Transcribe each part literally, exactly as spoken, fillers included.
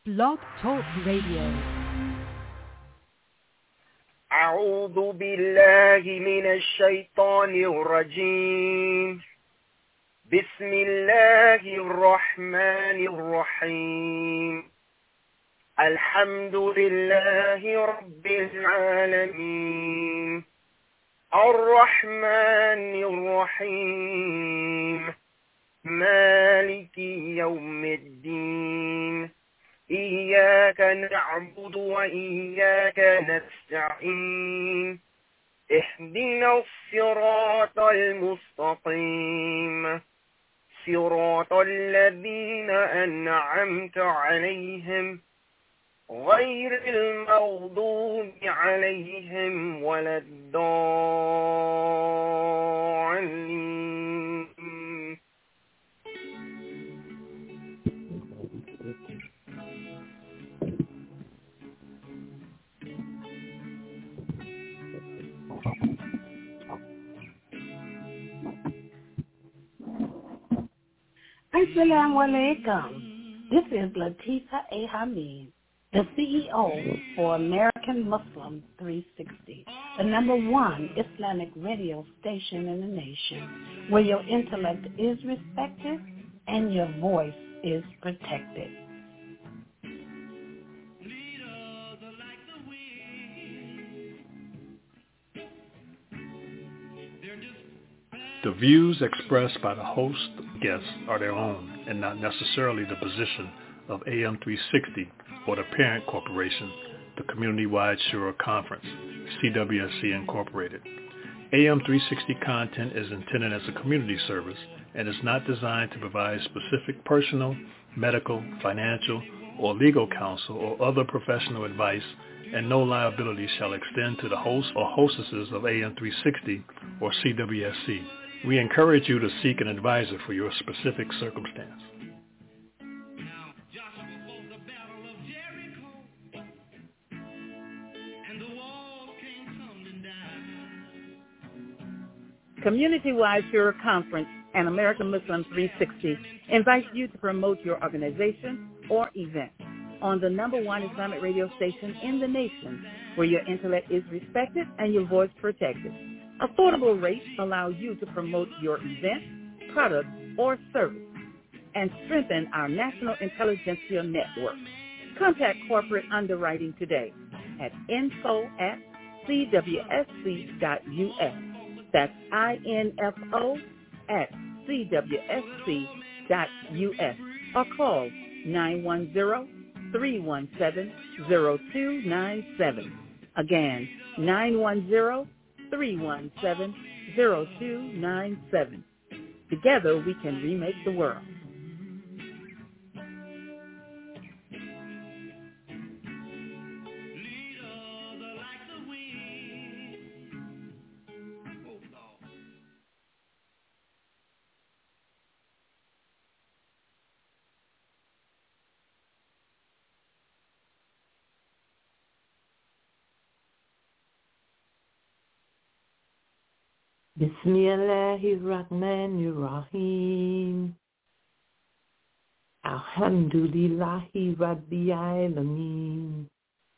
Blog Talk Radio. أعوذ بالله من الشيطان الرجيم. بسم الله الرحمن الرحيم. الحمد لله رب العالمين الرحمن الرحيم مالك يوم الدين إياك نعبد وإياك نستعين اهدنا الصراط المستقيم صراط الذين أنعمت عليهم غير المغضوب عليهم ولا الضالين. Assalamu alaikum. This is Latifa A. Hamid, the C E O for American Muslim three sixty, the number one Islamic radio station in the nation, where your intellect is respected and your voice is protected. The views expressed by the host guests are their own and not necessarily the position of A M three sixty or the parent corporation, the Community-Wide Shura Conference, C W S C Incorporated. A M three sixty content is intended as a community service and is not designed to provide specific personal, medical, financial, or legal counsel or other professional advice, and no liability shall extend to the host or hostesses of A M three sixty or C W S C. We encourage you to seek an advisor for your specific circumstance. Community-Wide Shura Conference and American Muslim three sixty invites you to promote your organization or event on the number one Islamic radio station in the nation, where your intellect is respected and your voice protected. Affordable rates allow you to promote your event, product, or service and strengthen our national intelligentsia network. Contact corporate underwriting today at info at c w s c dot u s. That's I-N-F-O at c w s c dot u s or call nine one zero, three one seven, zero two nine seven. Again, nine one zero, three one seven, zero two nine seven. Together we can remake the world. Bismillahirrahmanirrahim. Alhamdulillahi Rabbil Alameen.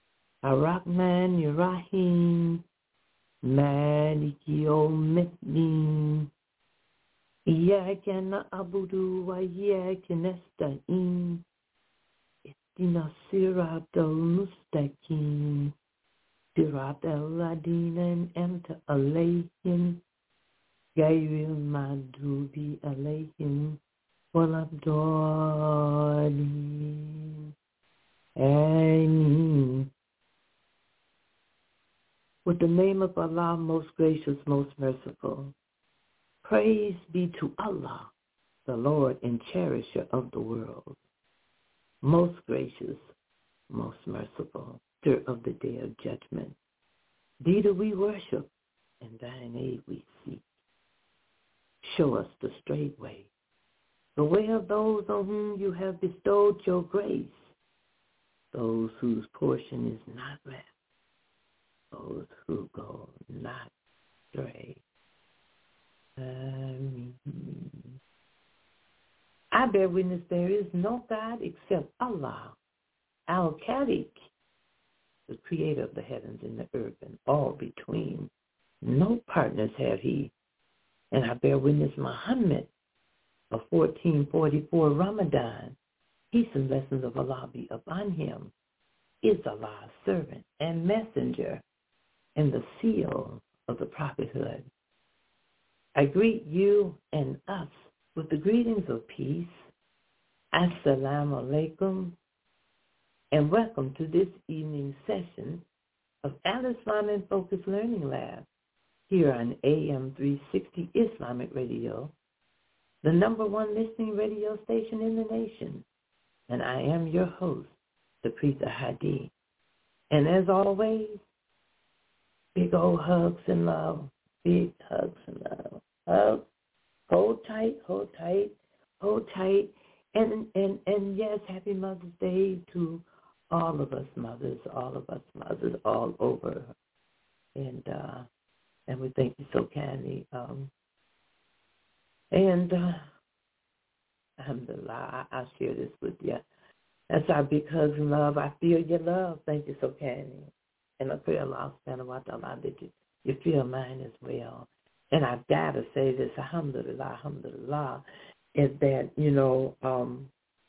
Ar-Rahmanir-Rahim. Maliki Yawmiddin. Iyyaka na'budu wa iyyaka nasta'in. Ihdinas siratal mustaqim. Siratal ladina an'amta alayhim. غير المغضوب عليهم ولا الضالين. Ameen. With the name of Allah, most gracious, most merciful. Praise be to Allah, the Lord and cherisher of the world, most gracious, most merciful, stir of the day of judgment. Thee do we worship, and thine aid we seek. Show us the straight way, the way of those on whom you have bestowed your grace, those whose portion is not rest, those who go not astray. Amen. I bear witness there is no God except Allah, Al-Khaliq, the creator of the heavens and the earth and all between. No partners have he. And I bear witness Muhammad of fourteen forty-four Ramadan. Peace and blessings of Allah be upon him. Is Allah's servant and messenger and the seal of the prophethood. I greet you and us with the greetings of peace. Assalamu alaikum, and welcome to this evening's session of Al-Islam in Focus Learning Lab here on A M three sixty Islamic Radio, the number one listening radio station in the nation. And I am your host, the Priest Hadi. And as always, big old hugs and love, big hugs and love. Hugs, hold tight, hold tight, hold tight. And, and, and yes, happy Mother's Day to all of us mothers, all of us mothers all over. And uh, and we thank you so kindly. Um, and uh, alhamdulillah, I, I'll share this with you. That's our big hugs and love. I feel your love. Thank you so kindly. And I pray Allah subhanahu wa ta'ala that you, you feel mine as well. And I've got to say this, alhamdulillah, alhamdulillah, is that, you know, um,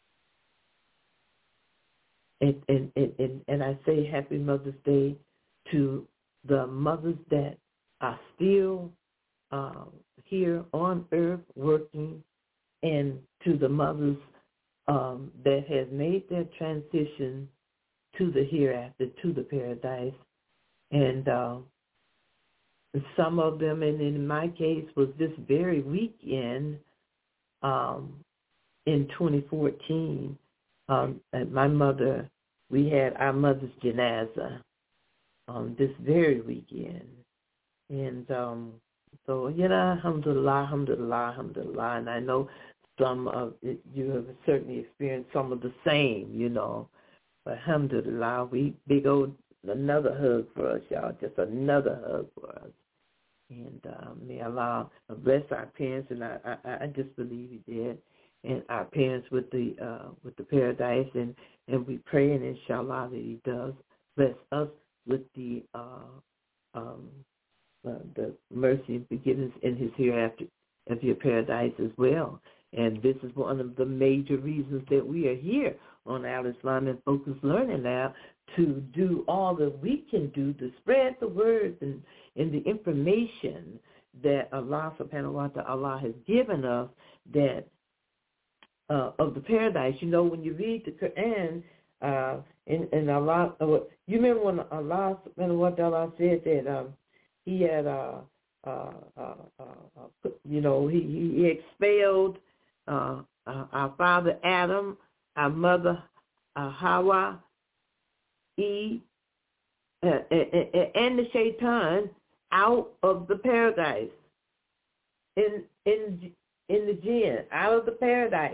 and, and, and, and I say happy Mother's Day to the mothers that are still uh, here on earth working, and to the mothers um, that has made their transition to the hereafter, to the paradise. And uh, some of them, and in my case, was this very weekend um, in twenty fourteen. Um, and my mother, we had our mother's janazah um, this very weekend. And um, so, you know, alhamdulillah, alhamdulillah, alhamdulillah. And I know some of it, you have certainly experienced some of the same, you know. But alhamdulillah, we big old, another hug for us, y'all, just another hug for us. And uh, may Allah bless our parents, and I, I, I just believe He did, and our parents with the uh, with the paradise, and, and we pray, and inshallah that He does bless us with the uh, um, uh, the mercy and forgiveness in His hereafter of your paradise as well. And this is one of the major reasons that we are here on Al-Islam in Focus Learning Lab, to do all that we can do to spread the words and, and the information that Allah subhanahu wa ta'ala has given us that uh, of the paradise. You know, when you read the Quran, uh, and, and Allah, uh, you remember when Allah subhanahu wa ta'ala said that um, He had, uh, uh, uh, uh, you know, He, he expelled uh, uh, our father Adam, our mother uh, Hawa, Eve, uh, and the shaitan out of the paradise, in in in the jinn, out of the paradise.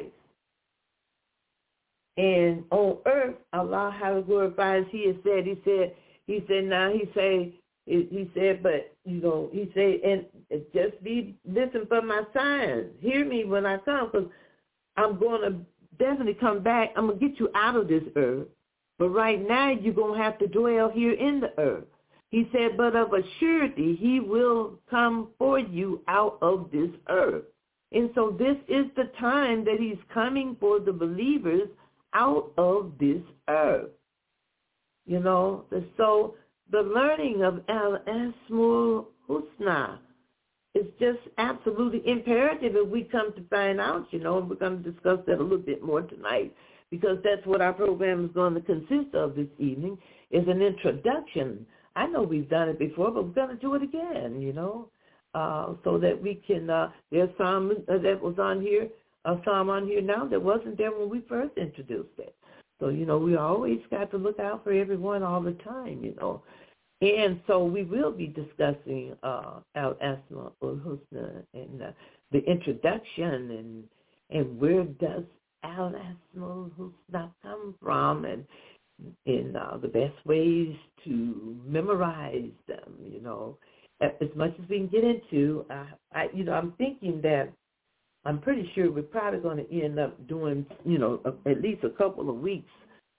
And on earth, Allah how to glorify, as He has said. He said, He said, now He say, He said, but you know, He said, and just be listen for my signs. Hear me when I come, because I'm going to definitely come back. I'm gonna get you out of this earth. But right now, you're going to have to dwell here in the earth. He said, but of a surety, He will come for you out of this earth. And so this is the time that He's coming for the believers out of this earth. You know, so the learning of Al-Asmul Husna is just absolutely imperative if we come to find out, you know, and we're going to discuss that a little bit more tonight, because that's what our program is going to consist of this evening, is an introduction. I know we've done it before, but we're going to do it again, you know, uh, so that we can, uh, there's some uh, that was on here, a psalm on here now that wasn't there when we first introduced it. So, you know, we always got to look out for everyone all the time, you know. And so we will be discussing uh, Al-Asma ul-Husna and uh, the introduction, and and where does Al-Asma ul-Husna come from, and in uh, the best ways to memorize them, you know, as much as we can get into. Uh, I, you know, I'm thinking that I'm pretty sure we're probably going to end up doing, you know, a, at least a couple of weeks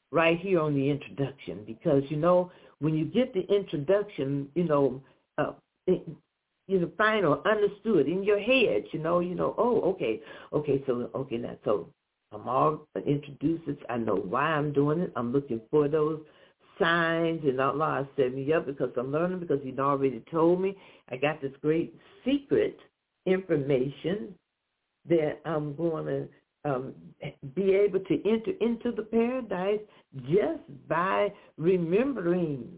right here on the introduction, because, you know, when you get the introduction, you know, uh, it, you know, find or understood in your head, you know, you know, oh, okay, okay, so, okay, now, so I'm all introduced. I know why I'm doing it. I'm looking for those signs, and Allah set me up because I'm learning, because He'd already told me. I got this great secret information that I'm going to um, be able to enter into the paradise just by remembering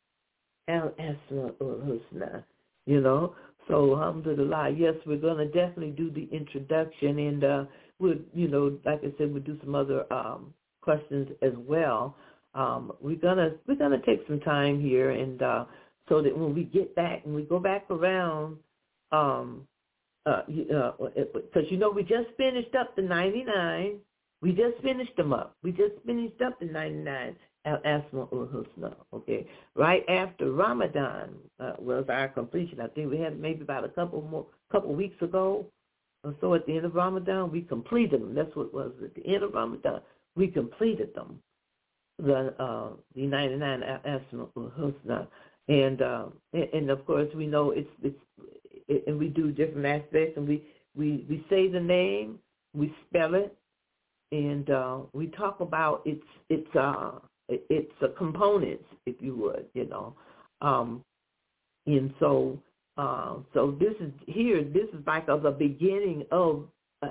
Al-Asma ul-Husna, you know. So, alhamdulillah, yes, we're going to definitely do the introduction, and uh, we'll, you know, like I said, we'll do some other um, questions as well. Um, we're gonna we're gonna take some time here, and uh, so that when we get back and we go back around, um, uh, uh, because you know we just finished up the ninety-nine, we just finished them up. We just finished up the ninety-nine Al-Asma ul-Husna. Okay, right after Ramadan uh, was our completion. I think we had maybe about a couple more couple weeks ago. So at the end of Ramadan, we completed them. That's what it was. At the end of Ramadan, we completed them. The uh, the ninety-nine Asma ul-Husna, and uh, and, and of course we know it's it's it, and we do different aspects, and we, we, we say the name, we spell it, and uh, we talk about its its uh its uh, components, if you would, you know, um, and so uh, so this is here. This is like of the beginning of uh,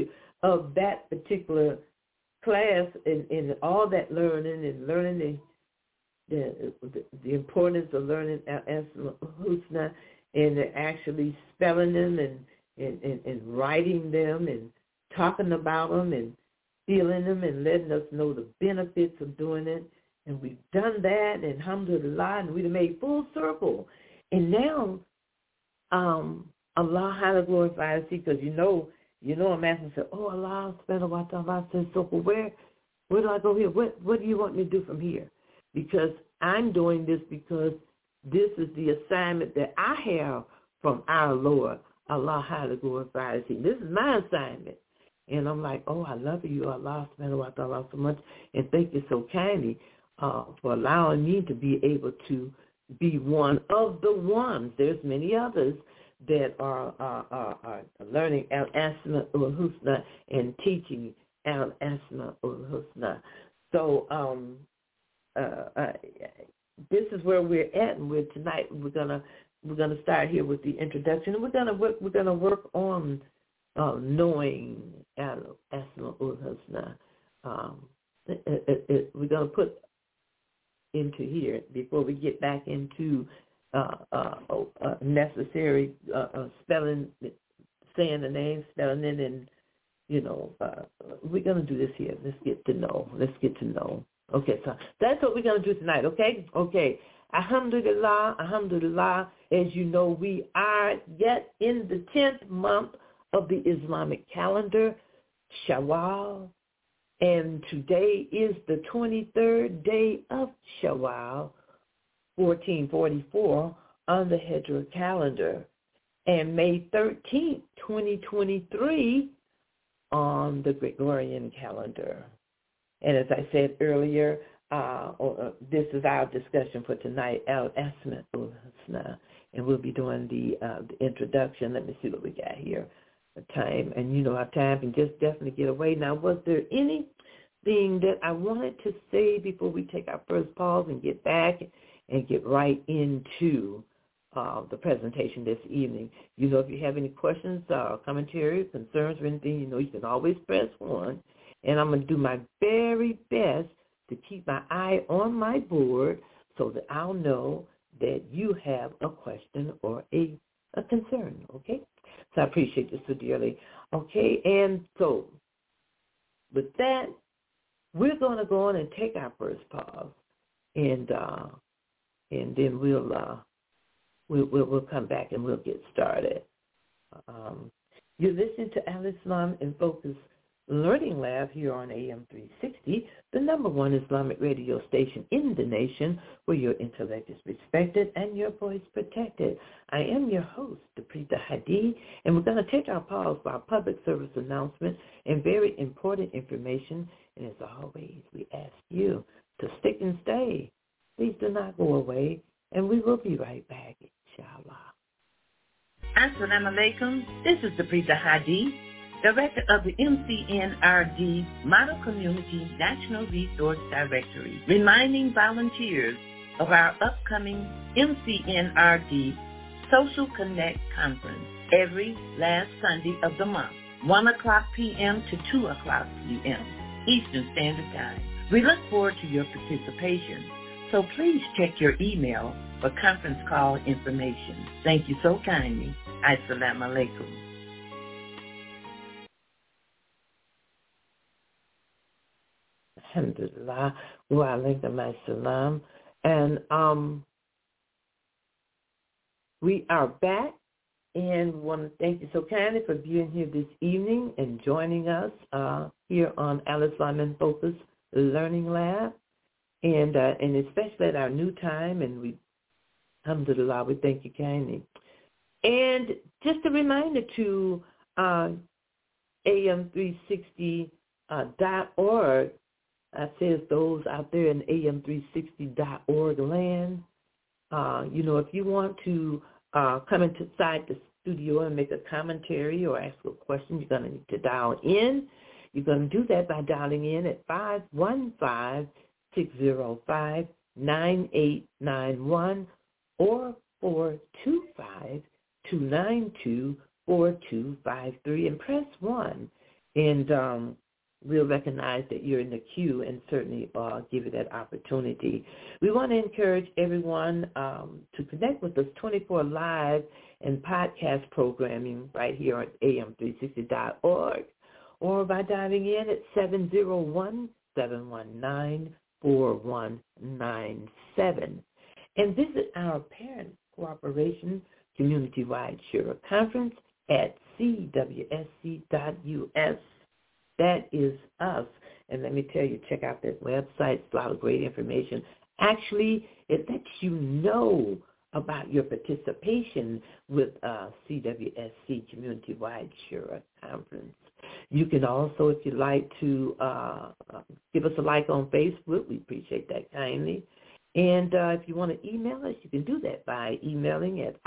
of that particular class, and, and all that learning and learning the the, the importance of learning Asma Husna, and actually spelling them and, and, and, and writing them and talking about them and feeling them and letting us know the benefits of doing it. And we've done that, and alhamdulillah, and we've made full circle. And now um, Allah highly glorified us, because you know, You know, I'm asking, say, oh, Allah, spend a while, Allah says, so where, where do I go here? What, what do you want me to do from here? Because I'm doing this because this is the assignment that I have from our Lord, Allah, highly glorified. This is my assignment. And I'm like, oh, I love you, Allah, spend a while, Allah, so much, and thank you so kindly uh, for allowing me to be able to be one of the ones. There's many others that are, are, are, are learning Al-Asma ul-Husna and teaching Al-Asma ul-Husna. So um, uh, uh, this is where we're at, and we're tonight we're gonna we're gonna start here with the introduction, and we're gonna work we're gonna work on uh, knowing Al-Asma ul-Husna. Um, it, it, it, we're gonna put into here before we get back into Uh, uh, uh, necessary uh, uh, spelling, saying the name, spelling it, and, you know, uh, we're going to do this here. Let's get to know. Let's get to know. Okay, so that's what we're going to do tonight, okay? Okay. Alhamdulillah, alhamdulillah. As you know, we are yet in the tenth month of the Islamic calendar, Shawwal, and today is the twenty-third day of Shawwal, fourteen forty-four on the Hijra calendar, and May thirteenth, twenty twenty-three on the Gregorian calendar. And as I said earlier, uh, uh, this is our discussion for tonight, Al-Asma ul-Husna, and we'll be doing the, uh, the introduction. Let me see what we got here. The time, and you know our time can just definitely get away. Now, was there anything that I wanted to say before we take our first pause and get back and get right into uh, the presentation this evening? You know, if you have any questions, uh, commentary, concerns, or anything, you know, you can always press one. And I'm going to do my very best to keep my eye on my board so that I'll know that you have a question or a, a concern, okay? So I appreciate you so dearly. Okay, and so with that, we're going to go on and take our first pause, and uh, and then we'll, uh, we'll we'll we'll come back and we'll get started. Um, you're listening to Al-Islam in Focus Learning Lab here on A M three sixty, the number one Islamic radio station in the nation, where your intellect is respected and your voice protected. I am your host, Deprita Hadi, and we're going to take our pause for our public service announcement and very important information. And as always, we ask you Assalamu alaikum. This is the Preeta Hadi, Director of the M C N R D Model Community National Resource Directory, reminding volunteers of our upcoming M C N R D Social Connect Conference every last Sunday of the month, one o'clock p.m. to two o'clock p.m. Eastern Standard Time. We look forward to your participation, so please check your email for conference call information. Thank you so kindly. Assalamu alaikum. Alhamdulillah. Wa alaikum assalam. And um, we are back, and want to thank you so kindly for being here this evening and joining us uh, here on Alice Lyman Focus Learning Lab, and uh, and especially at our new time. And we, alhamdulillah, we thank you kindly. And just a reminder to uh, A M three sixty dot org. I says those out there in A M three sixty dot org land. Uh, you know, if you want to uh, come inside the studio and make a commentary or ask a question, you're going to need to dial in. You're going to do that by dialing in at five one five, six zero five, nine eight nine one or four two five, two nine two, four two five three and press one. And um, we'll recognize that you're in the queue and certainly uh, give you that opportunity. We want to encourage everyone um, to connect with us twenty-four live and podcast programming right here at A M three sixty dot org or by dialing in at seven zero one, seven one nine, four one nine seven. And visit our parent corporation community-wide Shura Conference at C W S C dot U S. That is us. And let me tell you, check out that website. It's a lot of great information. Actually, it lets you know about your participation with uh, C W S C Community-Wide Shura Conference. You can also, if you'd like to, uh, uh, give us a like on Facebook. We appreciate that kindly. And uh, if you want to email us, you can do that by emailing at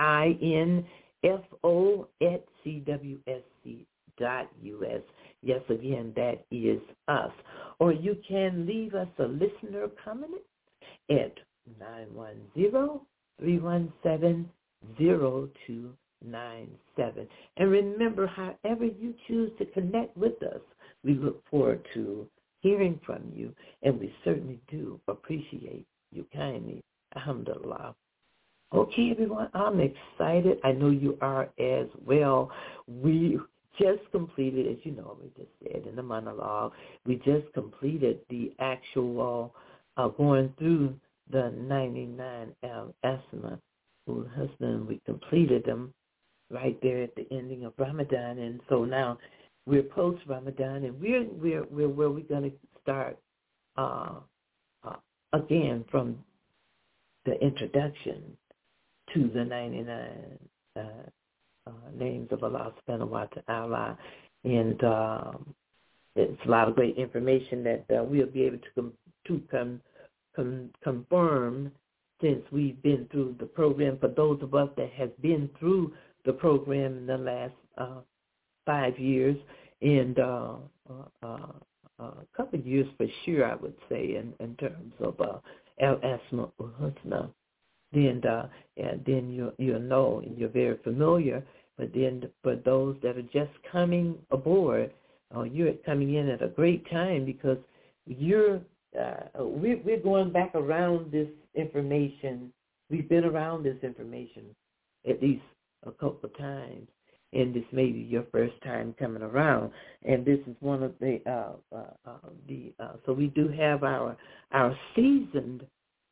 info at C W S C dot U S. Yes, again, that is us. Or you can leave us a listener comment at nine one zero, three one seven, zero two nine seven. And remember, however you choose to connect with us, we look forward to hearing from you, and we certainly do appreciate you kindly. Alhamdulillah. Okay, everyone, I'm excited. I know you are as well. We just completed, as you know, we just said in the monologue, we just completed the actual uh, going through the ninety-nine al-Asma ul Husna. We completed them right there at the ending of Ramadan, and so now we're post-Ramadan, and we're we're we're where we're going to start uh, uh, again from the introduction to the ninety-nine uh, uh, names of Allah subhanahu wa ta'ala. And um, it's a lot of great information that uh, we'll be able to com- to com- com- confirm since we've been through the program. For those of us that have been through the program in the last uh, five years and uh, uh, uh, a couple of years for sure, I would say, in, in terms of uh, al-Asma ul-Husna. Then, uh, and then you you know, and you're very familiar. But then, for those that are just coming aboard, uh, you're coming in at a great time because you're uh, we're we're going back around this information. We've been around this information at least a couple of times, and this may be your first time coming around. And this is one of the uh, uh, uh, the uh, so we do have our our seasoned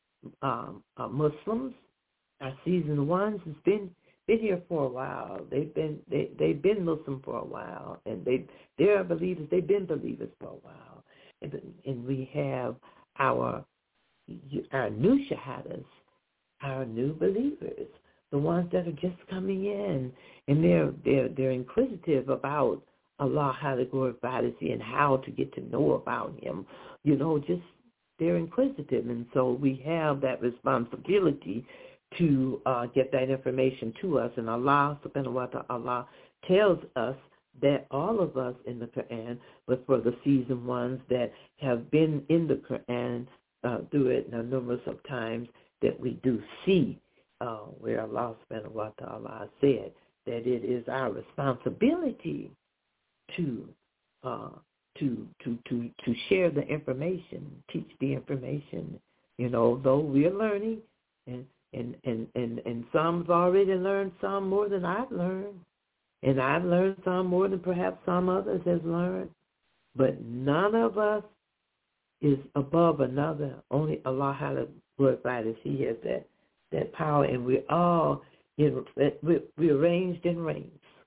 Um, uh, Muslims, our seasoned ones, has been been here for a while. They've been they they've been Muslim for a while, and they they are believers. They've been believers for a while, and and we have our our new shahadas, our new believers, the ones that are just coming in, and they're they're they're inquisitive about Allah, how to glorify to see, and how to get to know about Him. You know, just they're inquisitive, and so we have that responsibility to uh, get that information to us. And Allah, subhanahu wa ta'ala, tells us that all of us in the Quran, but for the seasoned ones that have been in the Quran uh, through it now numerous of times, that we do see uh, where Allah subhanahu wa ta'ala said that it is our responsibility to uh, to to to to share the information, teach the information. You know, though we're learning, and and and and, and some's already learned some more than I've learned, and I've learned some more than perhaps some others has learned. But none of us is above another. Only Allah has glorified as He has that that power, and we're all in, we're, we're arranged in ranks.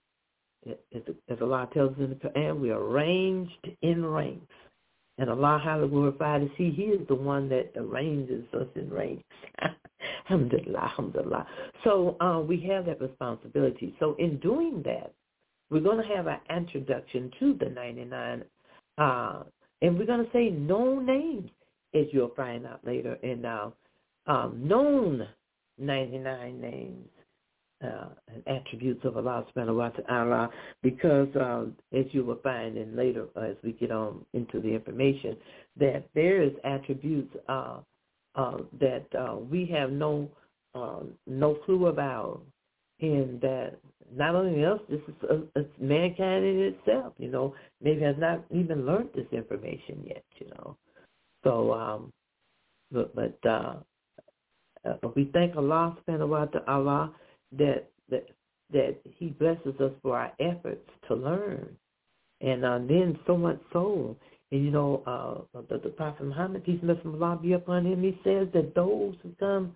As, as Allah tells us in the Quran, we are arranged in ranks. And Allah, highly glorified is He. He is the one that arranges us in ranks. Alhamdulillah, alhamdulillah. So uh, we have that responsibility. So in doing that, we're going to have an introduction to the ninety-nine, uh, and we're going to say known names, as you'll find out later, in uh, um, known ninety-nine names. Uh, and attributes of Allah subhanahu wa ta'ala, because uh, as you will find in later, uh, as we get on into the information, that there is attributes uh, uh, that uh, we have no uh, no clue about, and that not only us, this is uh, it's mankind in itself, you know, maybe has not even learned this information yet, you know. So, um, but, but uh, uh, we thank Allah subhanahu wa ta'ala that that that He blesses us for our efforts to learn, and uh, then so much so, and you know, uh, the, the Prophet Muhammad, peace and blessings of Allah be upon him, he says that those who come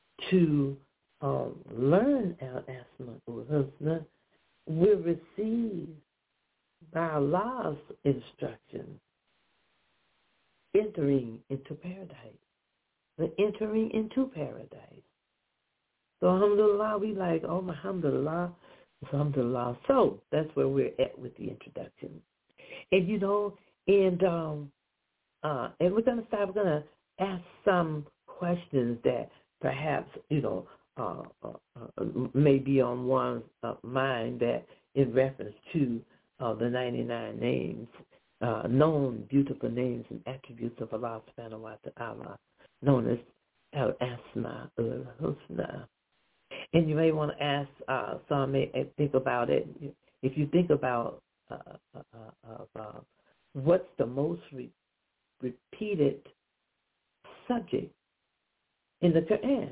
to um, learn Al-Asma ul-Husna will receive by Allah's instruction entering into paradise, the entering into paradise. So, alhamdulillah, we like, oh, alhamdulillah, alhamdulillah. So that's where we're at with the introduction. And, you know, and um, uh, and we're going to start, we're going to ask some questions that perhaps, you know, uh, uh, uh, may be on one's uh, mind that in reference to uh, the ninety-nine names, uh, known beautiful names and attributes of Allah subhanahu wa ta'ala, known as Al-Asma ul-Husna. And you may want to ask, uh, some may think about it. If you think about uh, uh, uh, uh, what's the most re- repeated subject in the Quran,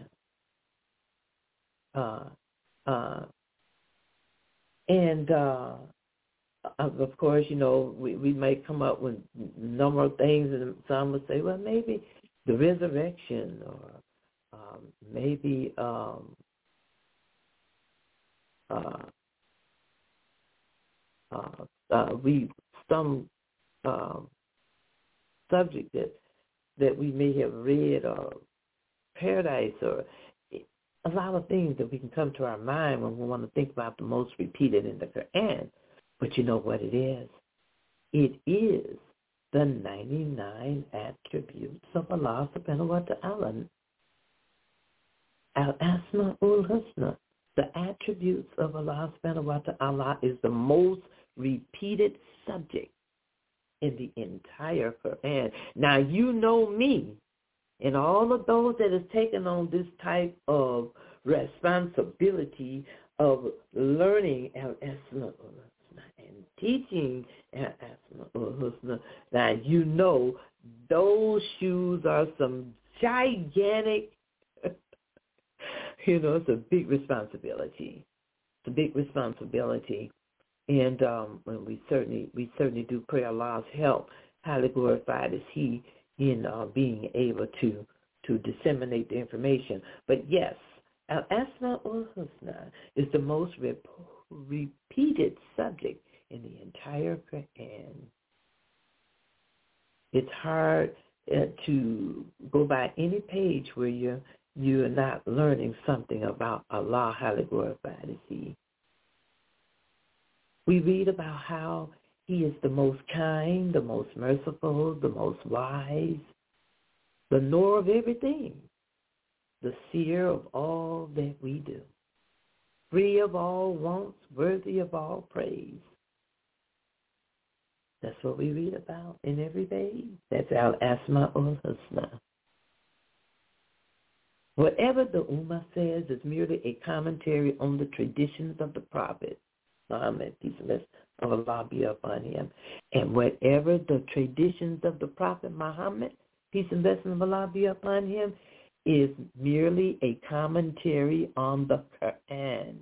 uh, uh, and uh, of course, you know, we, we may come up with a number of things, and some would say, well, maybe the resurrection, or um, maybe um, Uh, uh, uh, we some uh, subject that that we may have read, or paradise, or a lot of things that we can come to our mind when we want to think about the most repeated in the Quran. But you know what it is? It is the ninety-nine attributes of Allah subhanahu wa ta'ala. Al-Asma ul-Husna. The attributes of Allah subhanahu wa ta'ala is the most repeated subject in the entire Quran. Now, you know me, and all of those that have taken on this type of responsibility of learning Al-Asma ul-Husna and teaching Al-Asma ul-Husna. Now, you know those shoes are some gigantic, you know, it's a big responsibility. It's a big responsibility. And um, we certainly we certainly do pray Allah's help. Highly glorified is He in uh, being able to to disseminate the information. But yes, Al-Asma ul-Husna is the most rep- repeated subject in the entire Quran. It's hard uh, to go by any page where you're you're not learning something about Allah, highly glorified is He. We read about how He is the most kind, the most merciful, the most wise, the knower of everything. the seer of all that we do, free of all wants, worthy of all praise. That's what we read about in every page. That's Al-Asma'ul Husna. Whatever the Ummah says is merely a commentary on the traditions of the Prophet Muhammad, peace and blessings of Allah be upon him. And whatever the traditions of the Prophet Muhammad, peace and blessings of Allah be upon him, is merely a commentary on the Quran.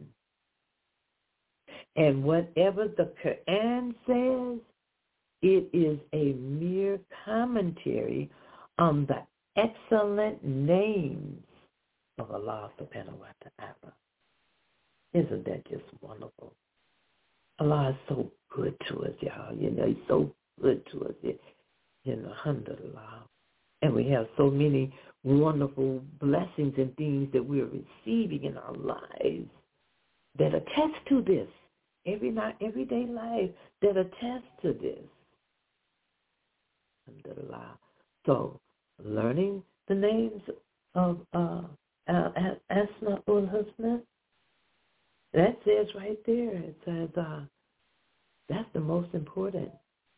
And whatever the Quran says, it is a mere commentary on the excellent names of Allah subhanahu wa ta'ala. Isn't that just wonderful? Allah is so good to us, y'all. You know, he's so good to us. You know, alhamdulillah. And we have so many wonderful blessings and things that we're receiving in our lives that attest to this. Every night, everyday life that attest to this. Alhamdulillah. So, learning the names of uh, Asma'ul Husna, that says right there, it says uh, that's the most important.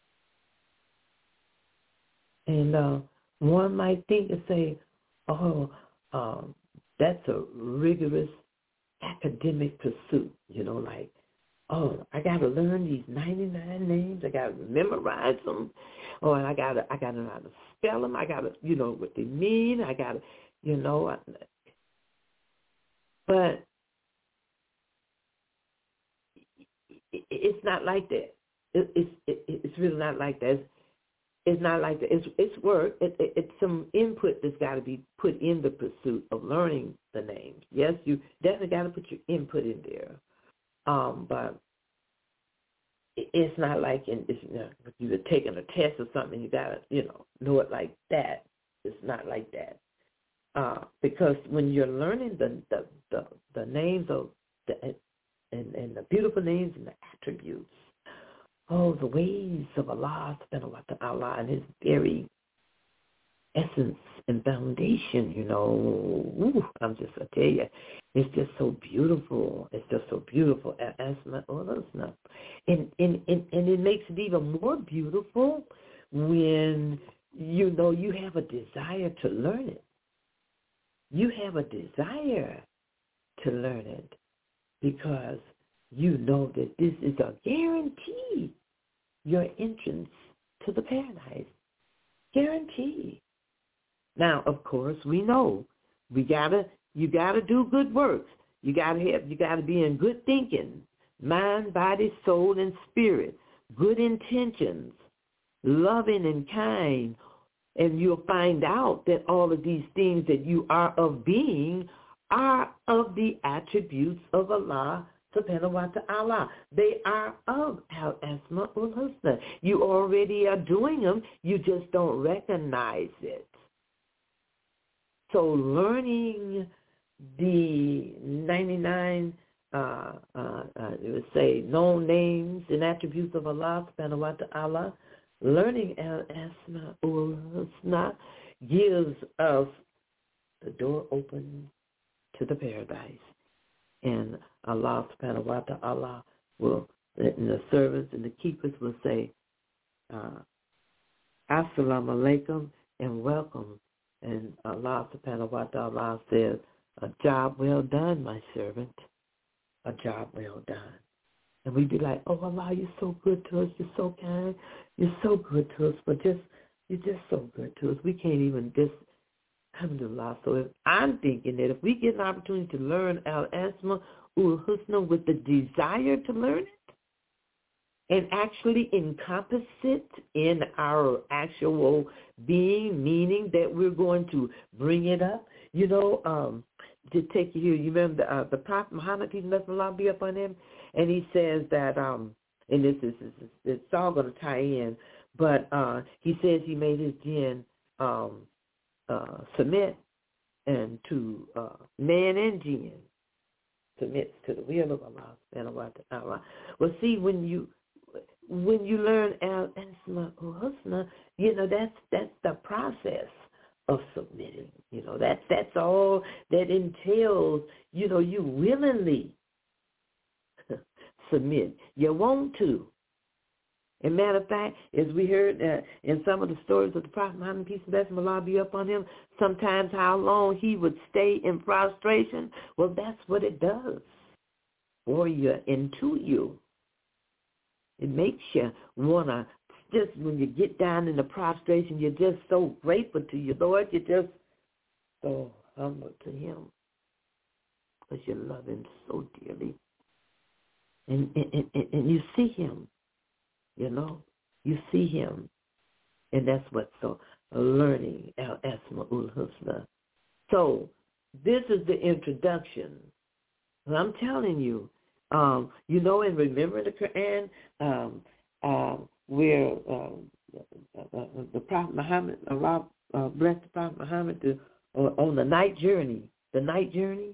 And uh, one might think and say, oh, um, that's a rigorous academic pursuit, you know, like, oh, I got to learn these ninety-nine names. I got to memorize them. Oh, and I got to I got to know how to spell them. I got to, you know, what they mean. I got to, you know. But it's not like that. It, it's it, it's really not like that. It's, it's not like that. It's it's work. It, it, it's some input that's got to be put in the pursuit of learning the names. Yes, you definitely got to put your input in there. Um, but it's not like in, it's, you know, if you're taking a test or something, you got to, you know, know it like that. It's not like that. Uh, because when you're learning the, the, the, the names of the, and, and the beautiful names and the attributes, oh, the ways of Allah subhanahu wa ta'ala and his very essence and foundation, you know, ooh, I'm just, I tell you, it's just so beautiful. It's just so beautiful. Asma'ul Husna. And, and, and, and it makes it even more beautiful when, you know, you have a desire to learn it. You have a desire to learn it because you know that this is a guarantee your entrance to the paradise. Guarantee. Now, of course, we know we gotta you gotta do good works. You gotta have you gotta be in good thinking, mind, body, soul, and spirit, good intentions, loving and kind, and you'll find out that all of these things that you are of being are of the attributes of Allah subhanahu wa ta'ala. They are of Al-Asma'ul Husna. You already are doing them. You just don't recognize it. So learning the ninety-nine, uh, uh, uh, it would say, known names and attributes of Allah subhanahu wa ta'ala, learning Al-Asma'ul Husna gives us the door open to the paradise. And Allah subhanahu wa ta'ala will, and the servants and the keepers will say, uh, Assalamu alaikum and welcome. And Allah subhanahu wa ta'ala says, a job well done, my servant. A job well done. And we'd be like, oh, Allah, you're so good to us. You're so kind. You're so good to us. But just, you're just so good to us. We can't even just, alhamdulillah. So if I'm thinking that if we get an opportunity to learn Al-Asma'ul Husna with the desire to learn it, and actually encompass it in our actual being, meaning that we're going to bring it up. You know, um, to take you here, you remember the, uh, the Prophet Muhammad, peace and blessings of Allah be upon him, and he says that, um, and this is, this is it's all going to tie in, but uh, he says he made his jinn um, uh, submit and to uh, man and jinn submits to the will of Allah subhanahu wa ta'ala. Well, see, when you when you learn Al-Asma'ul Husna, you know, that's that's the process of submitting. You know, that, that's all that entails, you know, you willingly submit. You want to. As a matter of fact, as we heard uh, in some of the stories of the Prophet Muhammad, peace and blessing of Allah be upon him, sometimes how long he would stay in prostration, well, that's what it does for you and to you. It makes you want to, just when you get down in the prostration, you're just so grateful to your Lord. You're just so humble to him because you love him so dearly. And, and, and, and you see him. You know, you see him, and that's what's so learning Al-Asma'ul Husna. So this is the introduction. And I'm telling you, um, you know, and remember the Quran, um, uh, where um, uh, the Prophet Muhammad, Allah uh, blessed the Prophet Muhammad to, uh, on the night journey, the night journey.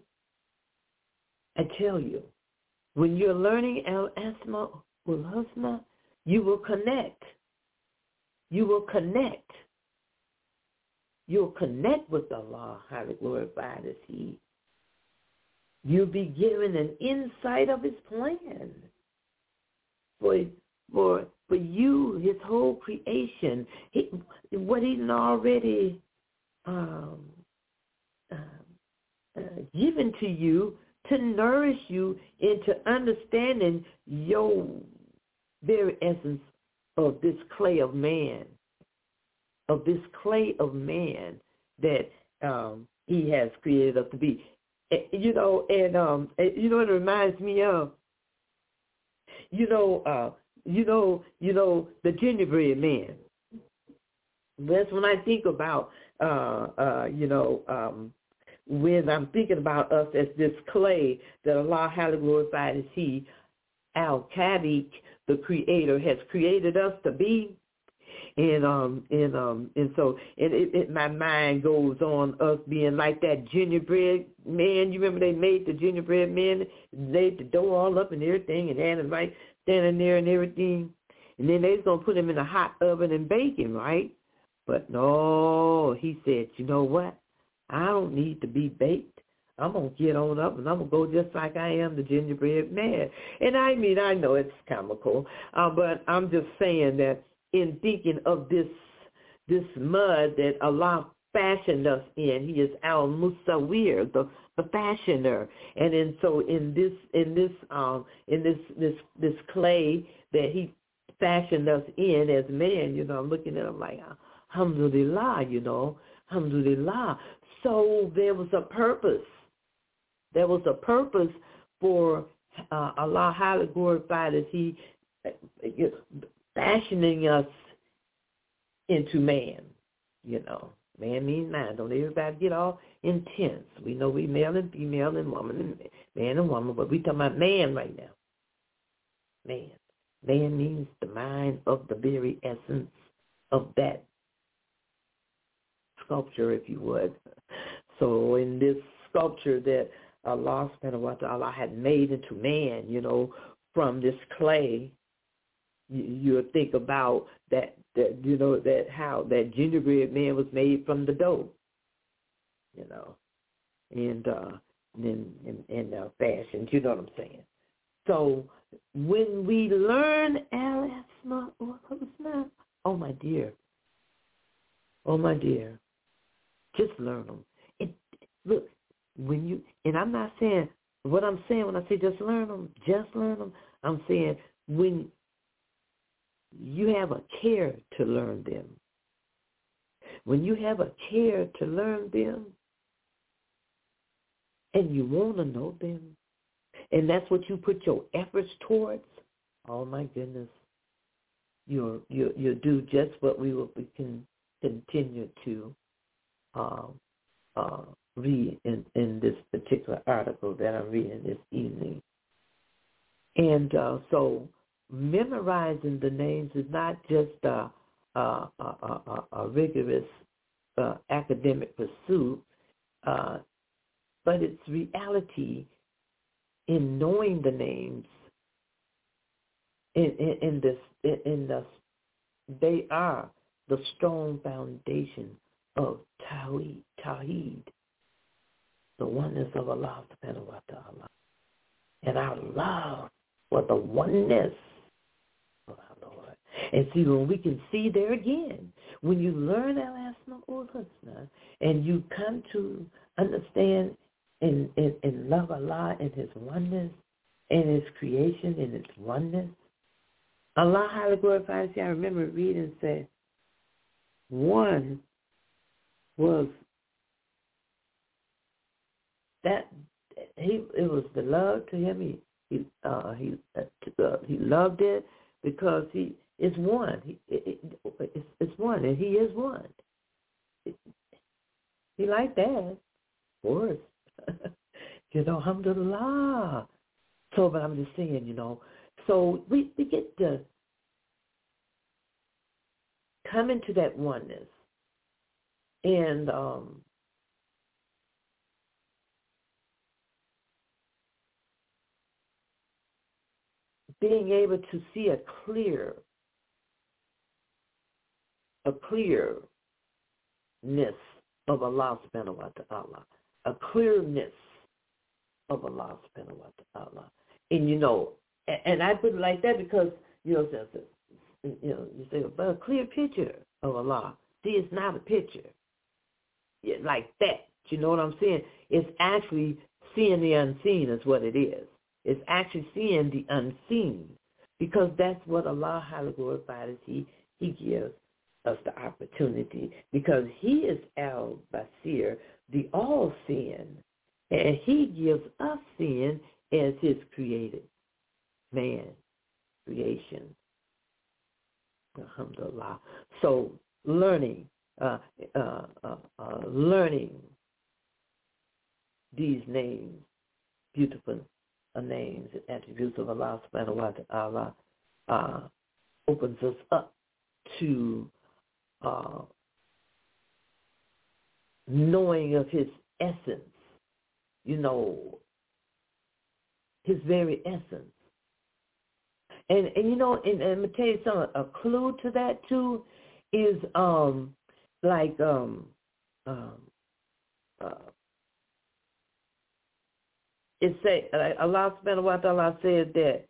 I tell you, when you're learning Al-Asma'ul Husna, you will connect. You will connect. You'll connect with Allah, highly glorified is he. You'll be given an insight of his plan for, for, for you, his whole creation, he, what he's already um, uh, uh, given to you to nourish you into understanding your very essence of this clay of man, of this clay of man that um, he has created us to be. You know, and um, you know what it reminds me of? You know, uh, you know, you know, the gingerbread man. That's when I think about, uh, uh, you know, um, when I'm thinking about us as this clay that Allah, highly glorified is he, Al-Khaliq, the Creator, has created us to be, and um and um and so and it, it my mind goes on us being like that gingerbread man. You remember they made the gingerbread man, laid the dough all up and everything, and had him right standing there and everything, and then they was gonna put him in a hot oven and bake him, right? But no, he said, you know what? I don't need to be baked. I'm going to get on up and I'm going to go just like I am, the gingerbread man. And I mean, I know it's comical, uh, but I'm just saying that in thinking of this this mud that Allah fashioned us in, he is Al-Musawwir, the, the fashioner. And then so in this in this um in this this this clay that he fashioned us in as man, you know, I'm looking at him like, alhamdulillah, you know, alhamdulillah. So there was a purpose. There was a purpose for uh, Allah, highly glorified as he uh, fashioning us into man. You know, man means man. Don't everybody get all intense. We know we male and female and woman and man and woman, but we talking about man right now. Man. Man means the mind of the very essence of that sculpture, if you would. So in this sculpture that Allah subhanahu wa ta'ala had made into man, you know, from this clay, you, you think about that, that, you know, that how that gingerbread man was made from the dough, you know, and uh, in, in, in uh, fashion, you know what I'm saying. So when we learn Al-Asma'ul Husna, oh my dear, oh my dear, just learn them. It, look, when you, and I'm not saying, what I'm saying when I say just learn them, just learn them, I'm saying when you have a care to learn them, when you have a care to learn them, and you want to know them, and that's what you put your efforts towards, oh my goodness, you'll, you'll, you'll do just what we will we can continue to uh, uh, read in, in this particular article that I'm reading this evening. And uh, so memorizing the names is not just a, a, a, a, a rigorous uh, academic pursuit, uh, but it's reality in knowing the names. In, in, in this, in, in the, they are the strong foundation of Tawheed, Tawheed, the oneness of Allah subhanahu wa ta'ala, and our love for the oneness of our Lord. And see, when we can see there again, when you learn Al-Asma'ul Husna and you come to understand and, and, and love Allah and His oneness and His creation and His oneness, Allah highly glorified. See, I remember reading and said, one was that he it was the love to him. He he uh, he uh, he loved it because he is one. He it, it, it's, it's one, and he is one. It, he liked that, of course. You know, alhamdulillah. So, but I'm just saying, you know, so we we get to come into that oneness, and um, being able to see a clear, a clearness of Allah subhanahu wa ta'ala, a clearness of Allah subhanahu wa ta'ala. And, you know, and, and I put it like that because, you know, you know, you say, but a clear picture of Allah. See, it's not a picture like that. You know what I'm saying? It's actually seeing the unseen is what it is. It's actually seeing the unseen, because that's what Allah highly glorified is. He He gives us the opportunity because He is Al-Basir, the all-seeing, and He gives us seeing as His created man, creation. Alhamdulillah. So learning, uh, uh, uh, uh, learning these names, beautiful names and attributes of Allah subhanahu wa ta'ala, uh, opens us up to uh, knowing of His essence, you know, His very essence. And, and you know, and, and I'm going to tell you something, a clue to that too is um, like um, um, uh, it say, uh, Allah subhanahu wa ta'ala said that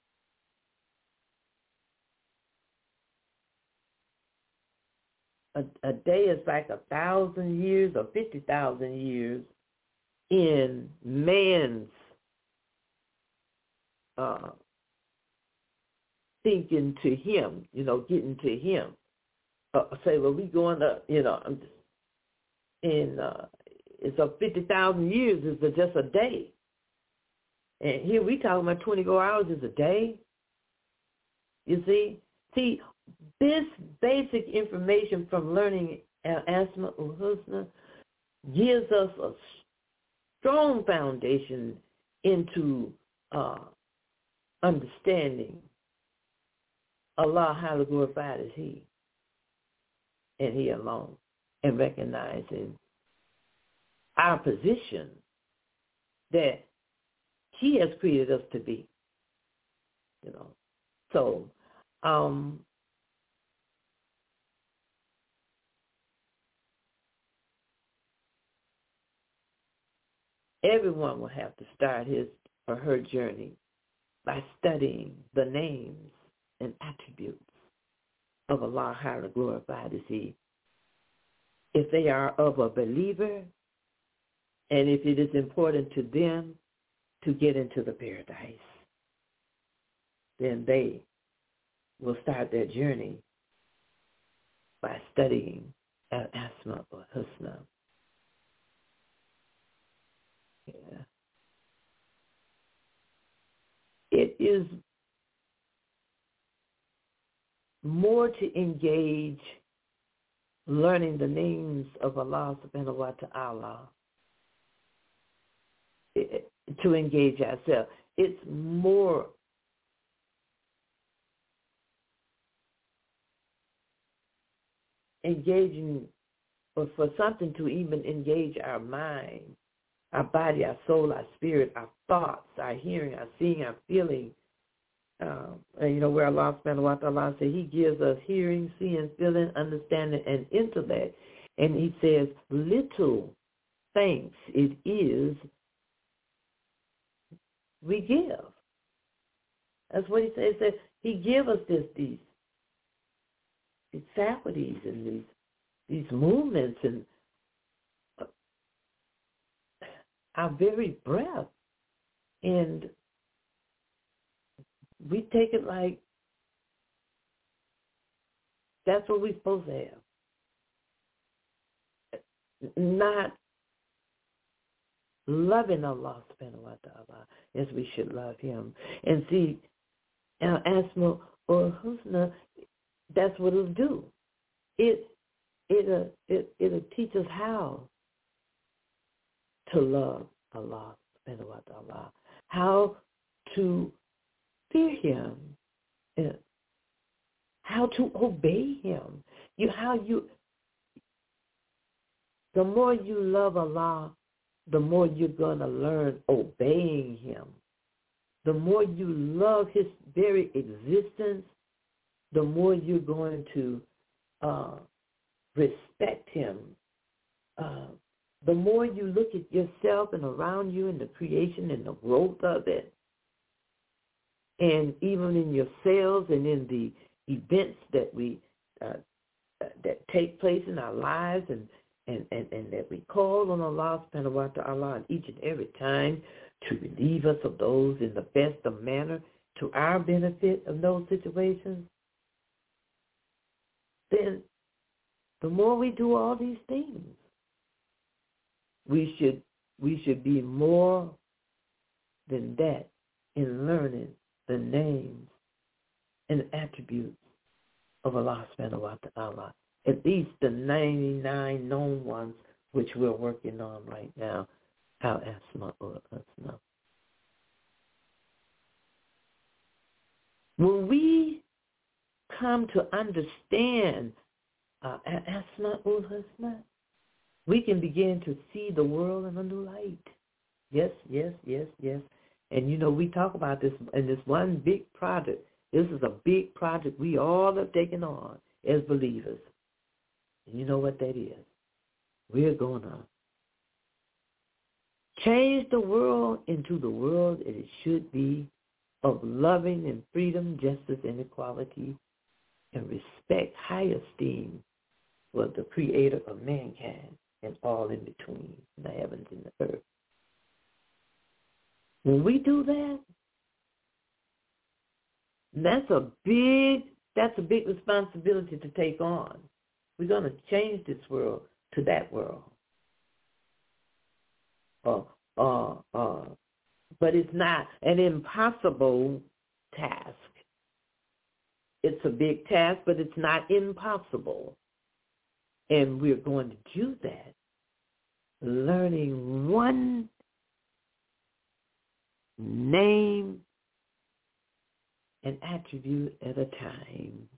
a, a day is like a thousand years or fifty thousand years in man's uh, thinking to him, you know, getting to him. Uh, say, well, we going to, you know, I'm just, in, uh, it's a fifty thousand years is just a day. And here we talking about twenty-four hours is a day. You see? See, this basic information from learning Al-Asma'ul Husna gives us a strong foundation into uh, understanding Allah highly glorified is He, and He alone, and recognizing our position that He has created us to be, you know. So, um, everyone will have to start his or her journey by studying the names and attributes of Allah highly glorified is He. If they are of a believer, and if it is important to them to get into the paradise, then they will start their journey by studying Al-Asma'ul Husna. Yeah. It is more to engage learning the names of Allah subhanahu wa ta'ala, it, to engage ourselves. It's more engaging, or for something to even engage our mind, our body, our soul, our spirit, our thoughts, our hearing, our seeing, our feeling. Um, and you know where Allah subhanahu wa ta'ala said He gives us hearing, seeing, feeling, understanding, and intellect. And he says, little thanks it is we give. That's what he says. He says he give us this, these, these faculties and these these movements and our very breath. And we take it like that's what we're supposed to have. Not loving Allah subhanahu wa ta'ala as we should love him. And see, our asma or husna, that's what it'll do. It, it'll, it, it'll teach us how to love Allah subhanahu wa ta'ala, how to fear him, and how to obey him. You, how you, the more you love Allah, the more you're going to learn obeying him. The more you love his very existence, the more you're going to uh, respect him. Uh, the more you look at yourself and around you and the creation and the growth of it, and even in your sales and in the events that we uh, that take place in our lives and And, and, and that we call on Allah subhanahu wa ta'ala each and every time to relieve us of those in the best of manner to our benefit of those situations, then the more we do all these things, we should we should be more than that in learning the names and attributes of Allah subhanahu wa ta'ala. At least the ninety-nine known ones, which we're working on right now, our asma or asma. When we come to understand uh, asma or asma, we can begin to see the world in a new light. Yes, yes, yes, yes. And, you know, we talk about this in this one big project. This is a big project we all have taken on as believers. And you know what that is? We're going to change the world into the world that it should be, of loving and freedom, justice, and equality, and respect, high esteem for the creator of mankind and all in between, the heavens and the earth. When we do that, that's a big, that's a big responsibility to take on. We're going to change this world to that world. Uh, uh, uh, but it's not an impossible task. It's a big task, but it's not impossible. And we're going to do that, learning one name and attribute at a time,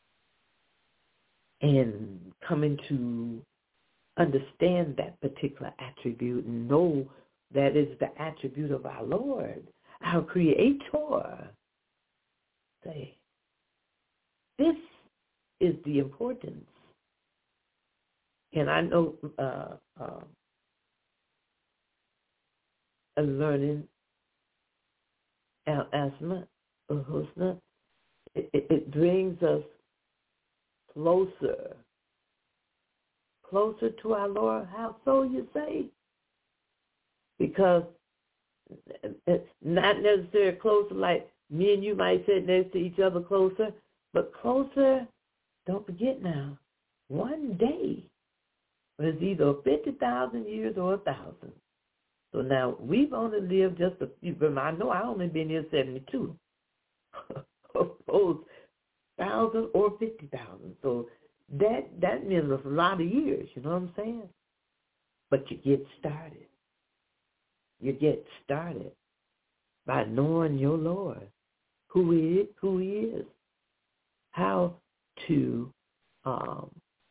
and coming to understand that particular attribute and know that is the attribute of our Lord, our Creator. Say, this is the importance. And I know uh, uh, learning al-asma, al-husna, it, it, it brings us closer, closer to our Lord. How so, you say? Because it's not necessarily closer like me and you might sit next to each other closer, but closer, don't forget now, one day is either fifty thousand years or a thousand. So now we've only lived just a few, but I know I've only been here seventy-two. Those thousand or fifty thousand. So that that means a lot of years, you know what I'm saying? But you get started. You get started by knowing your Lord, who he is, who he is, how to um,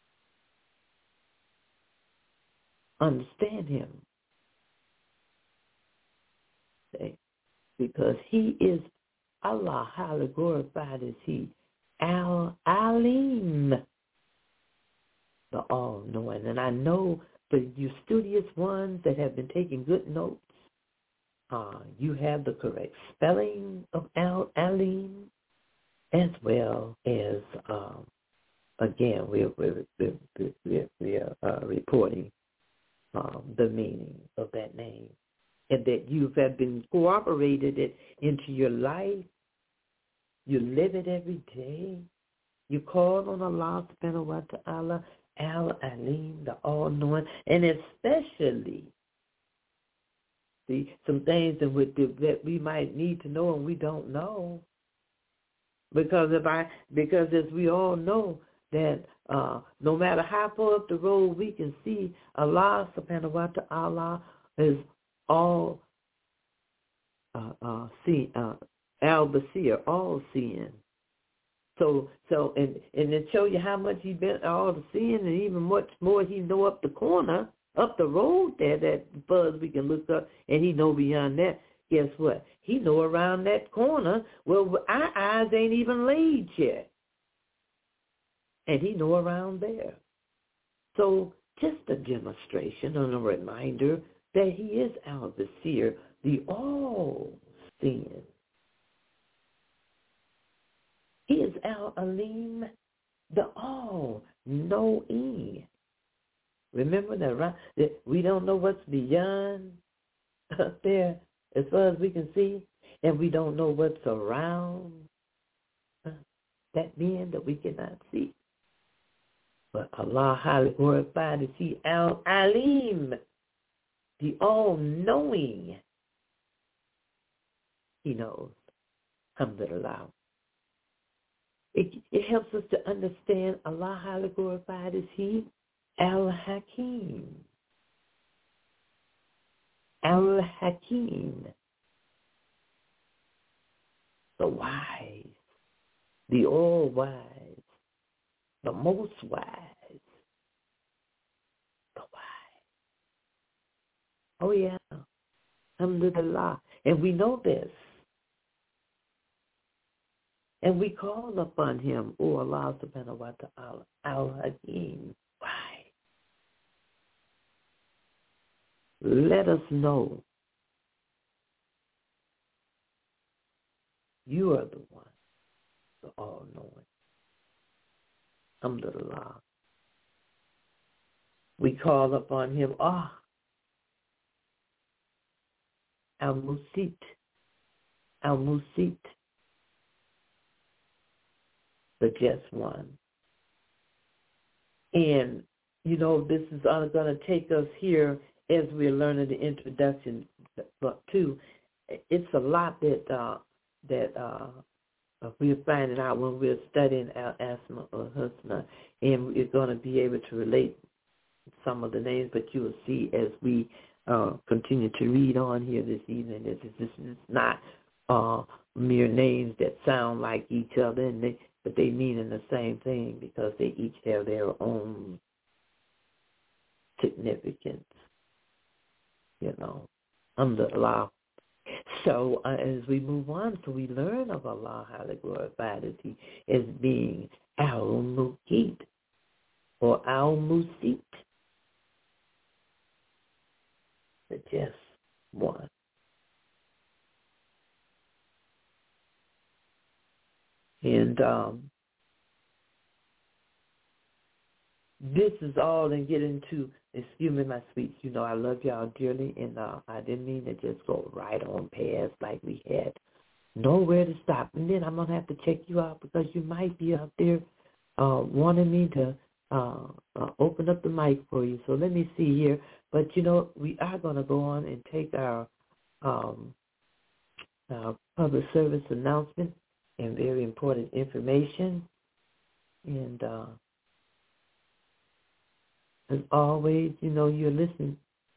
understand him. Because he is Allah, highly glorified is he. Al-Alim. the all-knowing. And I know for you studious ones that have been taking good notes, uh, you have the correct spelling of Al Alim, as well as, um, again, we're, we're, we're, we're, we're uh, reporting um, the meaning of that name, and that you have been cooperated it into your life. You live it every day. You call on Allah subhanahu wa ta'ala, Al-Alim, the all-knowing, and especially see, some things that, we, that we might need to know and we don't know. Because if I, because as we all know that uh, no matter how far up the road we can see, Allah subhanahu wa ta'ala is all uh, uh, see, uh, al-Basir, all seeing. So, so, and and to show you how much he been all the seeing, and even much more he know up the corner, up the road there, that fuzz we can look up, and he know beyond that. Guess what? He know around that corner where our eyes ain't even laid yet, and he know around there. So, just a demonstration and a reminder that he is al-Basir, the all-seeing. He is Al-Alim, the all-knowing. Remember that, right? That we don't know what's beyond up there as far as we can see, and we don't know what's around that being that we cannot see. But Allah highly glorified is He Al-Alim, the all-knowing. He knows. Alhamdulillah. It, it helps us to understand Allah highly glorified is He, Al-Hakim. Al-Hakim. The wise, the all-wise, the most wise, the wise. Oh, yeah. Alhamdulillah. And we know this. And we call upon Him, O Allah subhanahu wa ta'ala, Al-Hakim. Why? Let us know you are the one, the all-knowing. Alhamdulillah. We call upon Him, Ah, Al-Musit, Al-Musit, the just one. And, you know, this is going to take us here as we're learning the introduction but too. It's a lot that uh, that uh, we're finding out when we're studying Al-Asma or Husna, and we're going to be able to relate some of the names, but you will see as we uh, continue to read on here this evening that this is not uh, mere names that sound like each other, and they but they mean in the same thing because they each have their own significance, you know, under Allah. So uh, as we move on, so we learn of Allah, highly glorified as He, as being Al-Muqit or Al-Musit, the just one. And um, this is all and get into, excuse me, my sweets, you know I love y'all dearly, and uh, I didn't mean to just go right on past like we had nowhere to stop. And then I'm going to have to check you out because you might be out there uh, wanting me to uh, uh, open up the mic for you. So let me see here. But, you know, we are going to go on and take our, um, our public service announcement and very important information. And uh, as always, you know, you're listening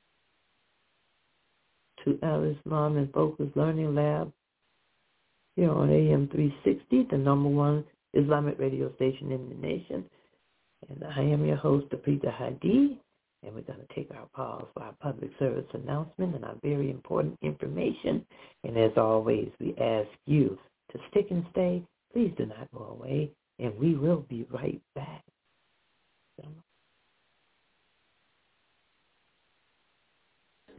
to Al-Islam and Focus Learning Lab here on A M three sixty, the number one Islamic radio station in the nation. And I am your host, Aprita Hadi, and we're going to take our pause for our public service announcement and our very important information. And as always, we ask you to stick and stay. Please do not go away, and we will be right back.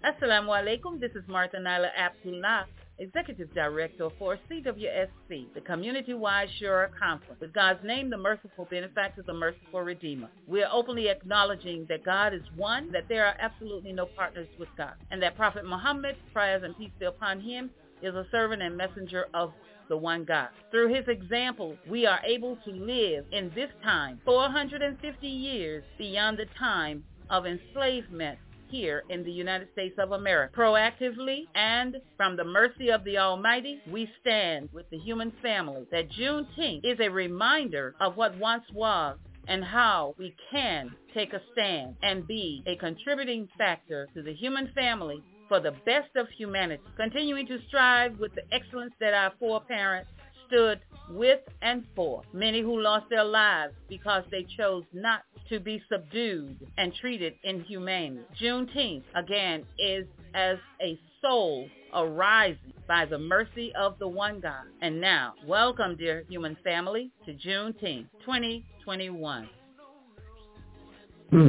Assalamu alaikum. This is Martha Nyla Abdullah, Executive Director for C W S C, the Community-Wide Shura Conference. With God's name, the merciful benefactor, the merciful redeemer. We are openly acknowledging that God is one, that there are absolutely no partners with God, and that Prophet Muhammad, prayers and peace be upon him, is a servant and messenger of the one God. Through his example, we are able to live in this time, four hundred fifty years beyond the time of enslavement here in the United States of America. Proactively and from the mercy of the Almighty, we stand with the human family that Juneteenth is a reminder of what once was and how we can take a stand and be a contributing factor to the human family for the best of humanity, continuing to strive with the excellence that our foreparents stood with and for. Many who lost their lives because they chose not to be subdued and treated inhumanely. Juneteenth, again, is as a soul arising by the mercy of the one God. And now, welcome, dear human family, to Juneteenth twenty twenty-one. Hmm.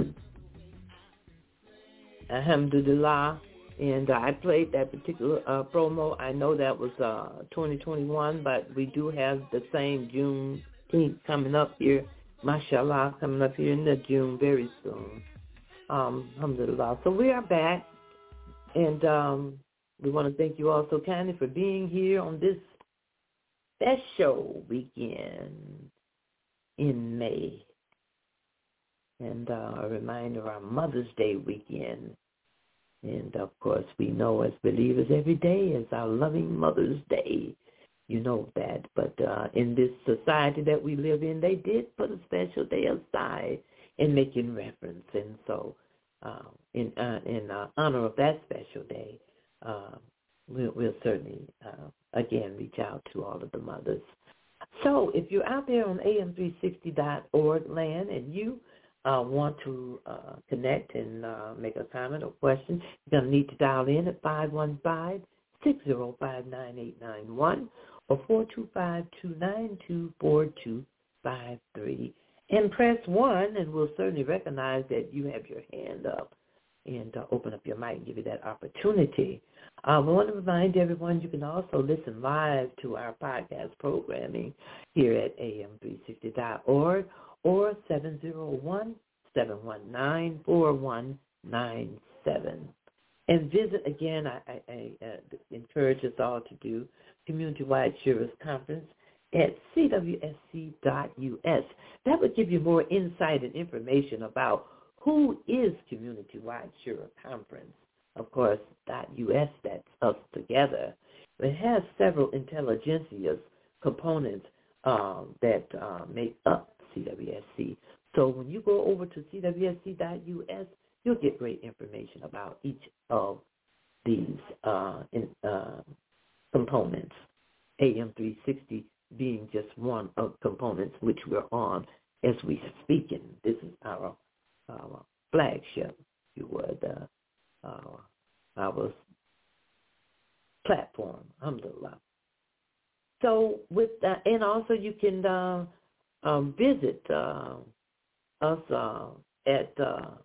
Alhamdulillah. And uh, I played that particular uh, promo. I know that was uh, twenty twenty-one, but we do have the same Juneteenth coming up here. Mashallah, coming up here in the June very soon. Um, alhamdulillah. So we are back, and um, we want to thank you all so kindly for being here on this special weekend in May. And uh, a reminder of our Mother's Day weekend. And, of course, we know as believers every day is our loving Mother's Day. You know that. But uh, in this society that we live in, they did put a special day aside in making reference. And so uh, in uh, in uh, honor of that special day, uh, we'll, we'll certainly, uh, again, reach out to all of the mothers. So if you're out there on A M three sixty dot org land and you Uh, want to uh, connect and uh, make a comment or question, you're going to need to dial in at five one five, six zero five, nine eight nine one or four two five, two nine two, four two five three. And press one, and we'll certainly recognize that you have your hand up and uh, open up your mic and give you that opportunity. Uh, I want to remind everyone you can also listen live to our podcast programming here at A M three sixty dot org. or seven zero one, seven one nine, four one nine seven. And visit, again, I, I, I uh, encourage us all to do Community-Wide Shura's Conference at C W S C dot U S. That would give you more insight and information about who is Community-Wide Shura Conference. Of course, .us, that's us together. It has several intelligentsias components um, that uh, make up C W S C. So when you go over to C W S C dot U S, you'll get great information about each of these uh, in, uh, components, A M three sixty being just one of components which we're on as we are speaking. This is our, our flagship, if you would, uh, our, our platform, alhamdulillah. So with that, and also you can uh, Um, visit uh, us uh, at uh,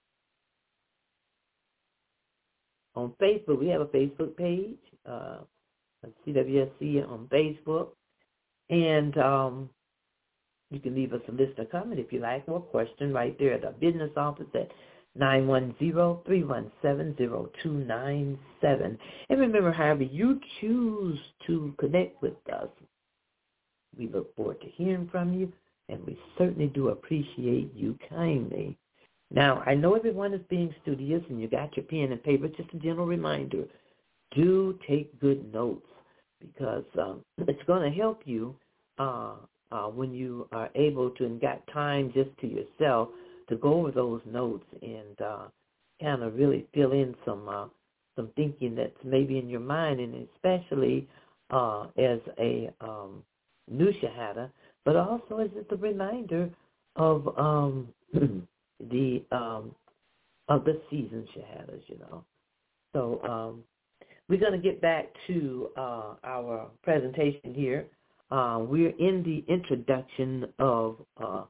on Facebook. We have a Facebook page, uh, C W S C on Facebook, and um, you can leave us a listener comment if you like, or a question right there at our business office at nine one zero, three one seven, zero two nine seven. And remember, however you choose to connect with us, we look forward to hearing from you, and we certainly do appreciate you kindly. Now, I know everyone is being studious, and you got your pen and paper. Just a general reminder, do take good notes, because um, it's going to help you uh, uh, when you are able to and got time just to yourself to go over those notes and uh, kind of really fill in some uh, some thinking that's maybe in your mind, and especially uh, as a um, new shahada, but also as it's a reminder of um, the um, of the seasoned shahadas, you know. So um, we're going to get back to uh, our presentation here. Uh, we're in the introduction of uh,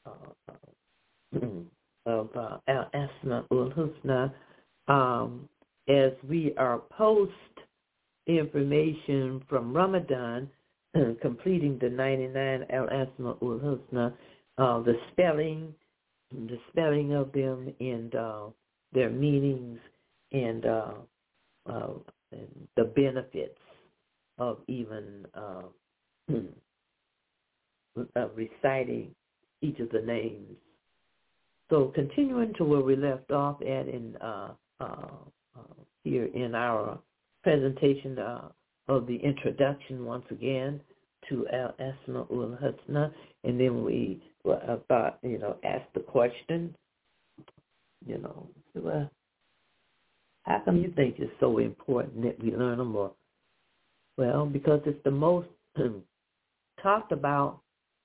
uh, of uh, Al-Asma'ul Husna. Um, as we are post information from Ramadan, completing the ninety-nine Al-Asma'ul Husna, uh, the spelling, the spelling of them and uh, their meanings and, uh, uh, and the benefits of even uh, uh, reciting each of the names. So continuing to where we left off at in uh, uh, uh, here in our presentation uh, of the introduction once again to Al-Asma'ul Husna, and then we well, thought, you know, asked the question, you know, well, how come you think it's so important that we learn them more? Well, because it's the most talked about,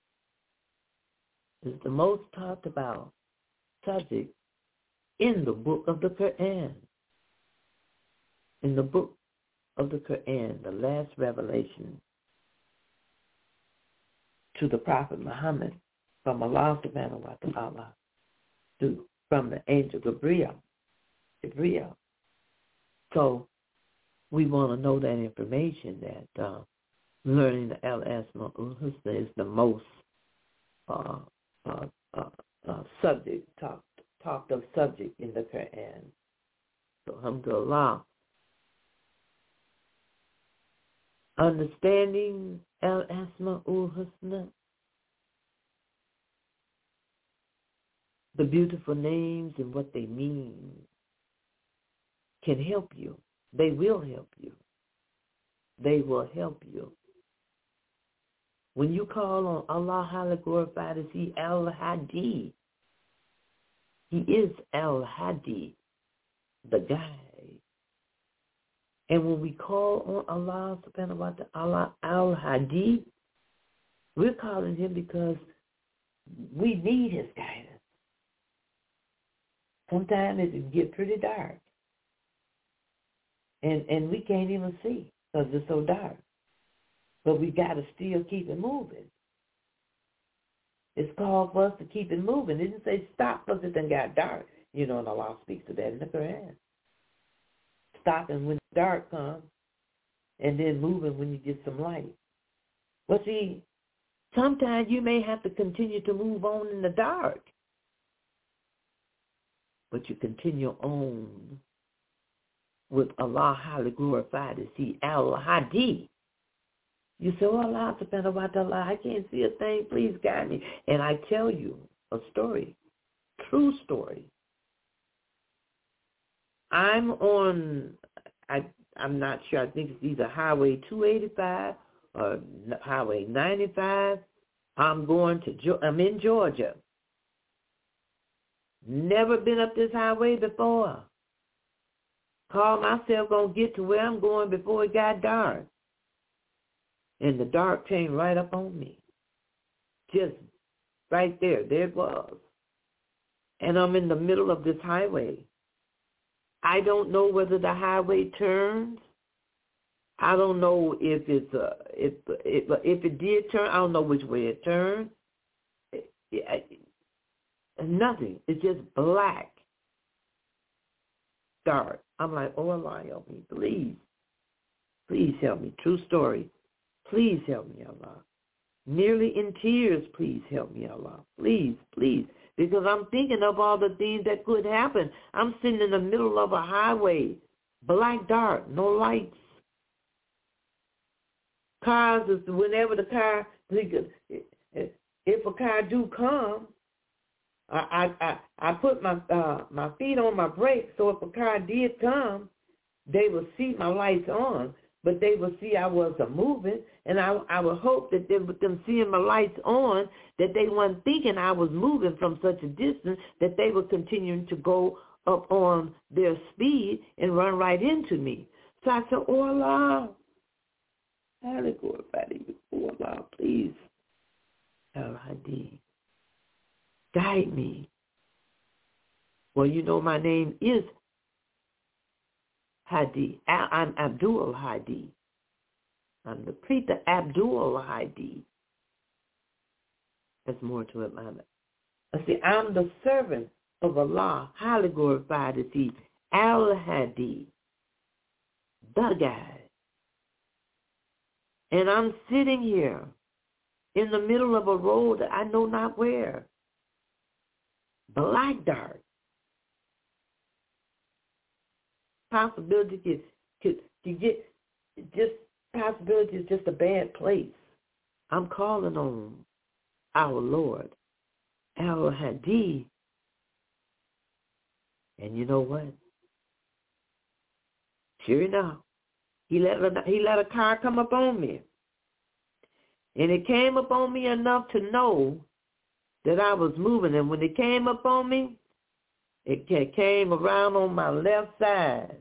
it's the most talked about subject in the book of the Quran. In the book of the Quran, the last revelation to the Prophet Muhammad from Allah subhanahu wa ta'ala, to, from the angel Gabriel. Gabriel. So we want to know that information, that uh, learning the Al-Asma'ul Husna is the most uh, uh, uh, uh, subject, talked, talked of subject in the Quran. So alhamdulillah. Understanding Al-Asma'ul Husna, the beautiful names and what they mean, can help you. They will help you. They will help you. When you call on Allah, highly glorified is He, Al-Hadi. He is Al-Hadi, the guide. And when we call on Allah, subhanahu wa ta'ala, Al-Hadi, we're calling Him because we need His guidance. Sometimes it can get pretty dark. And and we can't even see because it's so dark. But we got to still keep it moving. It's called for us to keep it moving. It didn't say stop because it done got dark. You know, and Allah speaks to that in the Quran. Stopping when the dark comes and then moving when you get some light. Well, see, sometimes you may have to continue to move on in the dark. But you continue on with Allah highly glorified as He, Al-Hadi. You say, oh, Allah subhanahu wa ta'ala, I can't see a thing, please guide me. And I tell you a story, true story. I'm on, I, I'm not sure, I think it's either Highway two eighty-five or Highway ninety-five. I'm going to, I'm in Georgia. Never been up this highway before. Called myself going to get to where I'm going before it got dark. And the dark came right up on me. Just right there. There it was. And I'm in the middle of this highway. I don't know whether the highway turns. I don't know if it's a, if, if, if it did turn. I don't know which way it turned. It, it, Nothing. It's just black, dark. I'm like, oh, Allah, help me, please. Please help me. True story. Please help me, Allah. Nearly in tears, please help me, Allah. Please, please. Because I'm thinking of all the things that could happen. I'm sitting in the middle of a highway, black, dark, no lights. Cars, whenever the car, if a car do come, I, I I put my uh, my feet on my brakes, so if a car did come, they would see my lights on, but they would see I wasn't moving, and I I would hope that they, with them seeing my lights on, that they weren't thinking I was moving from such a distance, that they were continuing to go up on their speed and run right into me. So I said, oh Allah, oh Allah, please, Al-Hadi. Guide me. Well, you know my name is Hadi. I'm Abdul Hadi. I'm the Preeta Abdul Hadi. There's more to it, Mama. I see, I'm the servant of Allah, highly glorified is He, Al-Hadi. the guy. And I'm sitting here in the middle of a road that I know not where. Black dark. Possibility could, could, could get, just possibility is just a bad place. I'm calling on our Lord, our Hadi. And you know what? Sure enough, he let, he let a car come up on me. And it came up on me enough to know that I was moving. And when it came up on me, it came around on my left side.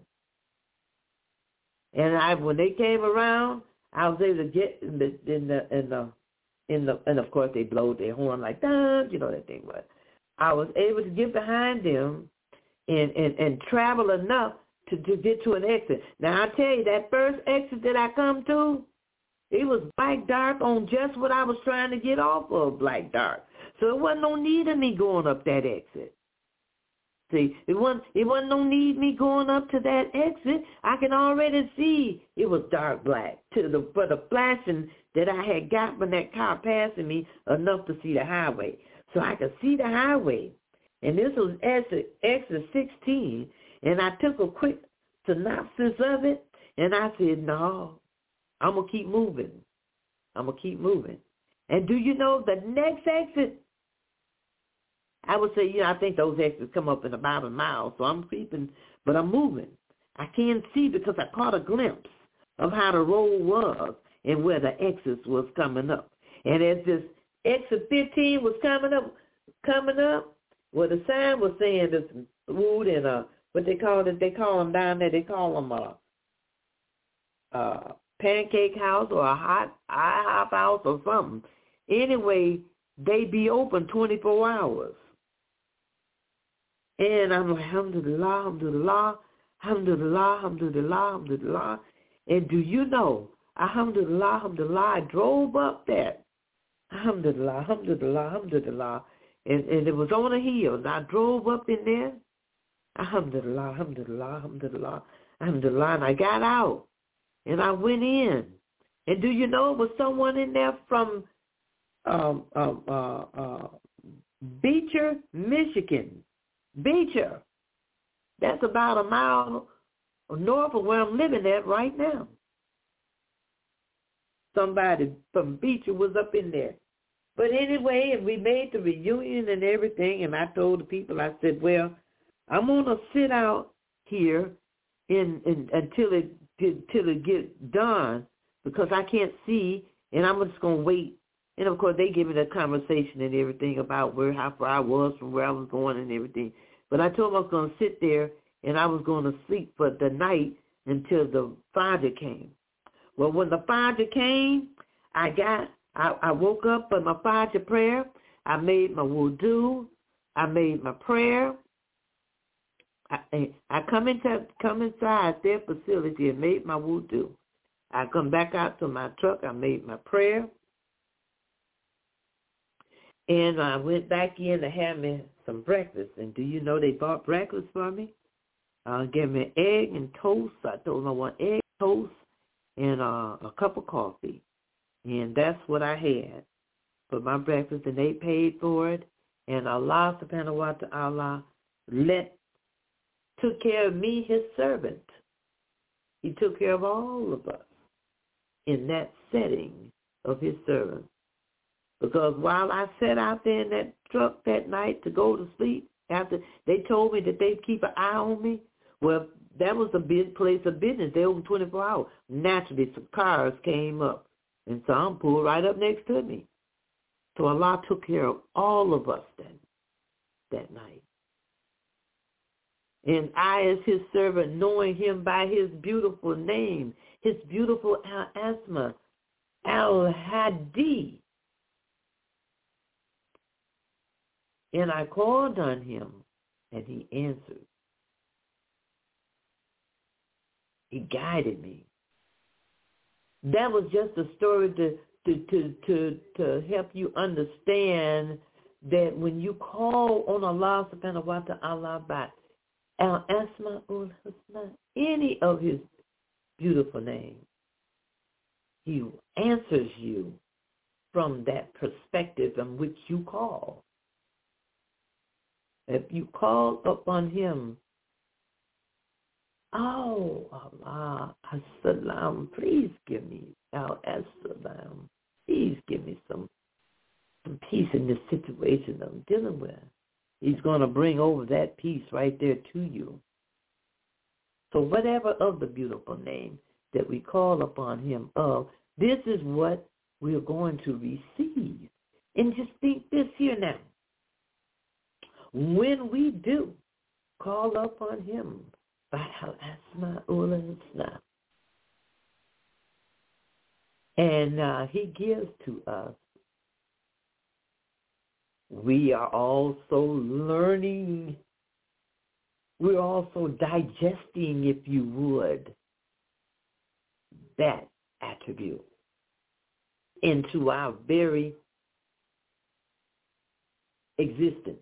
And I, when they came around, I was able to get in the, in the, in the, in the, and of course they blowed their horn like that, you know that thing was. I was able to get behind them and, and, and travel enough to, to get to an exit. Now I tell you, that first exit that I come to, it was black dark on just what I was trying to get off of black dark. So it wasn't no need of me going up that exit. See, it wasn't, it wasn't no need me going up to that exit. I can already see it was dark black to the for the flashing that I had got from that car passing me enough to see the highway. So I could see the highway. And this was exit, exit sixteen. And I took a quick synopsis of it, and I said, no, I'm going to keep moving. I'm going to keep moving. And do you know the next exit? I would say, you know, I think those exits come up in about a mile, so I'm creeping, but I'm moving. I can't see because I caught a glimpse of how the road was and where the exits was coming up. And as this exit fifteen was coming up, coming up, well, the sign was saying this food and uh, what they call it, they call them down there, they call them a, a pancake house or a hot IHOP house or something. Anyway, they be open twenty-four hours. And I'm like, alhamdulillah, alhamdulillah, alhamdulillah, alhamdulillah, alhamdulillah. And do you know, alhamdulillah, alhamdulillah, I drove up that. Alhamdulillah, alhamdulillah, alhamdulillah. And, and it was on a hill. And I drove up in there. Alhamdulillah, alhamdulillah, alhamdulillah, alhamdulillah. And I got out. And I went in. And do you know, it was someone in there from um, um, uh, uh, Beecher, Michigan. Beecher. That's about a mile north of where I'm living at right now. Somebody from Beecher was up in there. But anyway, and we made the reunion and everything, and I told the people, I said, well, I'm going to sit out here in, in, until it until it gets done because I can't see, and I'm just going to wait. And, of course, they gave me the conversation and everything about where how far I was from where I was going and everything. But I told them I was going to sit there, and I was going to sleep for the night until the Fajr came. Well, when the Fajr came, I got, I, I woke up for my Fajr prayer. I made my wudu. I made my prayer. I, I come into come inside their facility and made my wudu. I come back out to my truck. I made my prayer. And I went back in to have me some breakfast. And do you know they bought breakfast for me? Uh, gave me egg and toast. I told them I want egg, toast, and uh, a cup of coffee. And that's what I had for my breakfast. And they paid for it. And Allah subhanahu wa ta'ala let, took care of me, his servant. He took care of all of us in that setting of his servant. Because while I sat out there in that truck that night to go to sleep, after they told me that they'd keep an eye on me, well, that was a big place of business. They open twenty-four hours. Naturally, some cars came up, and some pulled right up next to me. So Allah took care of all of us that, that night. And I, as his servant, knowing him by his beautiful name, his beautiful Al-Asma, Al-Hadi, and I called on him, and he answered. He guided me. That was just a story to to to to, to help you understand that when you call on Allah subhanahu wa ta'ala by Al-Asma'ul Husna, any of his beautiful name, he answers you from that perspective in which you call. If you call upon him, oh, Allah, as-salam, please give me, al-as-salam, please give me some, some peace in this situation I'm dealing with. He's going to bring over that peace right there to you. So whatever of the beautiful name that we call upon him of, this is what we're going to receive. And just think this here now. When we do call upon him by al-asma'ul husna, and uh, he gives to us, we are also learning, we're also digesting, if you would, that attribute into our very existence.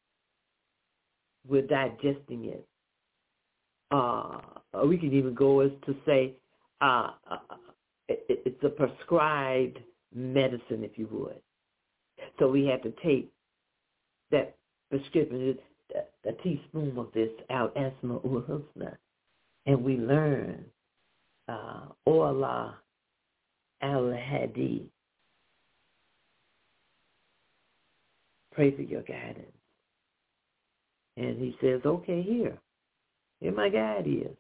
We're digesting it. Uh, we can even go as to say uh, uh, it, it's a prescribed medicine, if you would. So we have to take that prescription, a, a teaspoon of this al-asma'ul husna, and we learn uh, Ola al-Hadi. Pray for your guidance. And he says, okay, here. Here my guide is.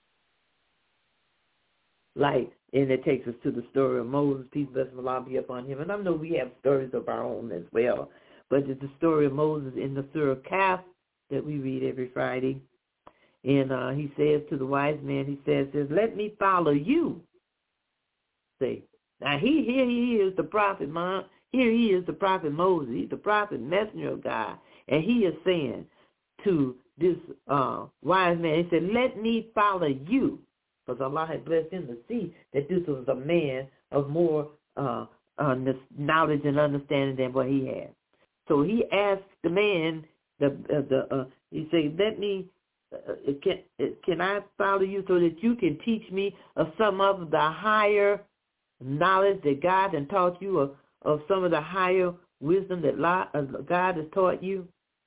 Like, and it takes us to the story of Moses, peace, blessing of Allah be upon him. And I know we have stories of our own as well. But it's the story of Moses in the Surah Kaf that we read every Friday. And uh, he says to the wise man, he says, says, let me follow you. See, now he, here he is, the prophet, Mom. Here he is, the prophet Moses. He's the prophet, messenger of God. And he is saying to this uh, wise man, he said, let me follow you. Because Allah had blessed him to see that this was a man of more uh, uh, knowledge and understanding than what he had. So he asked the man, the uh, the uh, he said, let me, uh, can, can I follow you so that you can teach me of some of the higher knowledge that God has taught you, of, of some of the higher wisdom that God has taught you?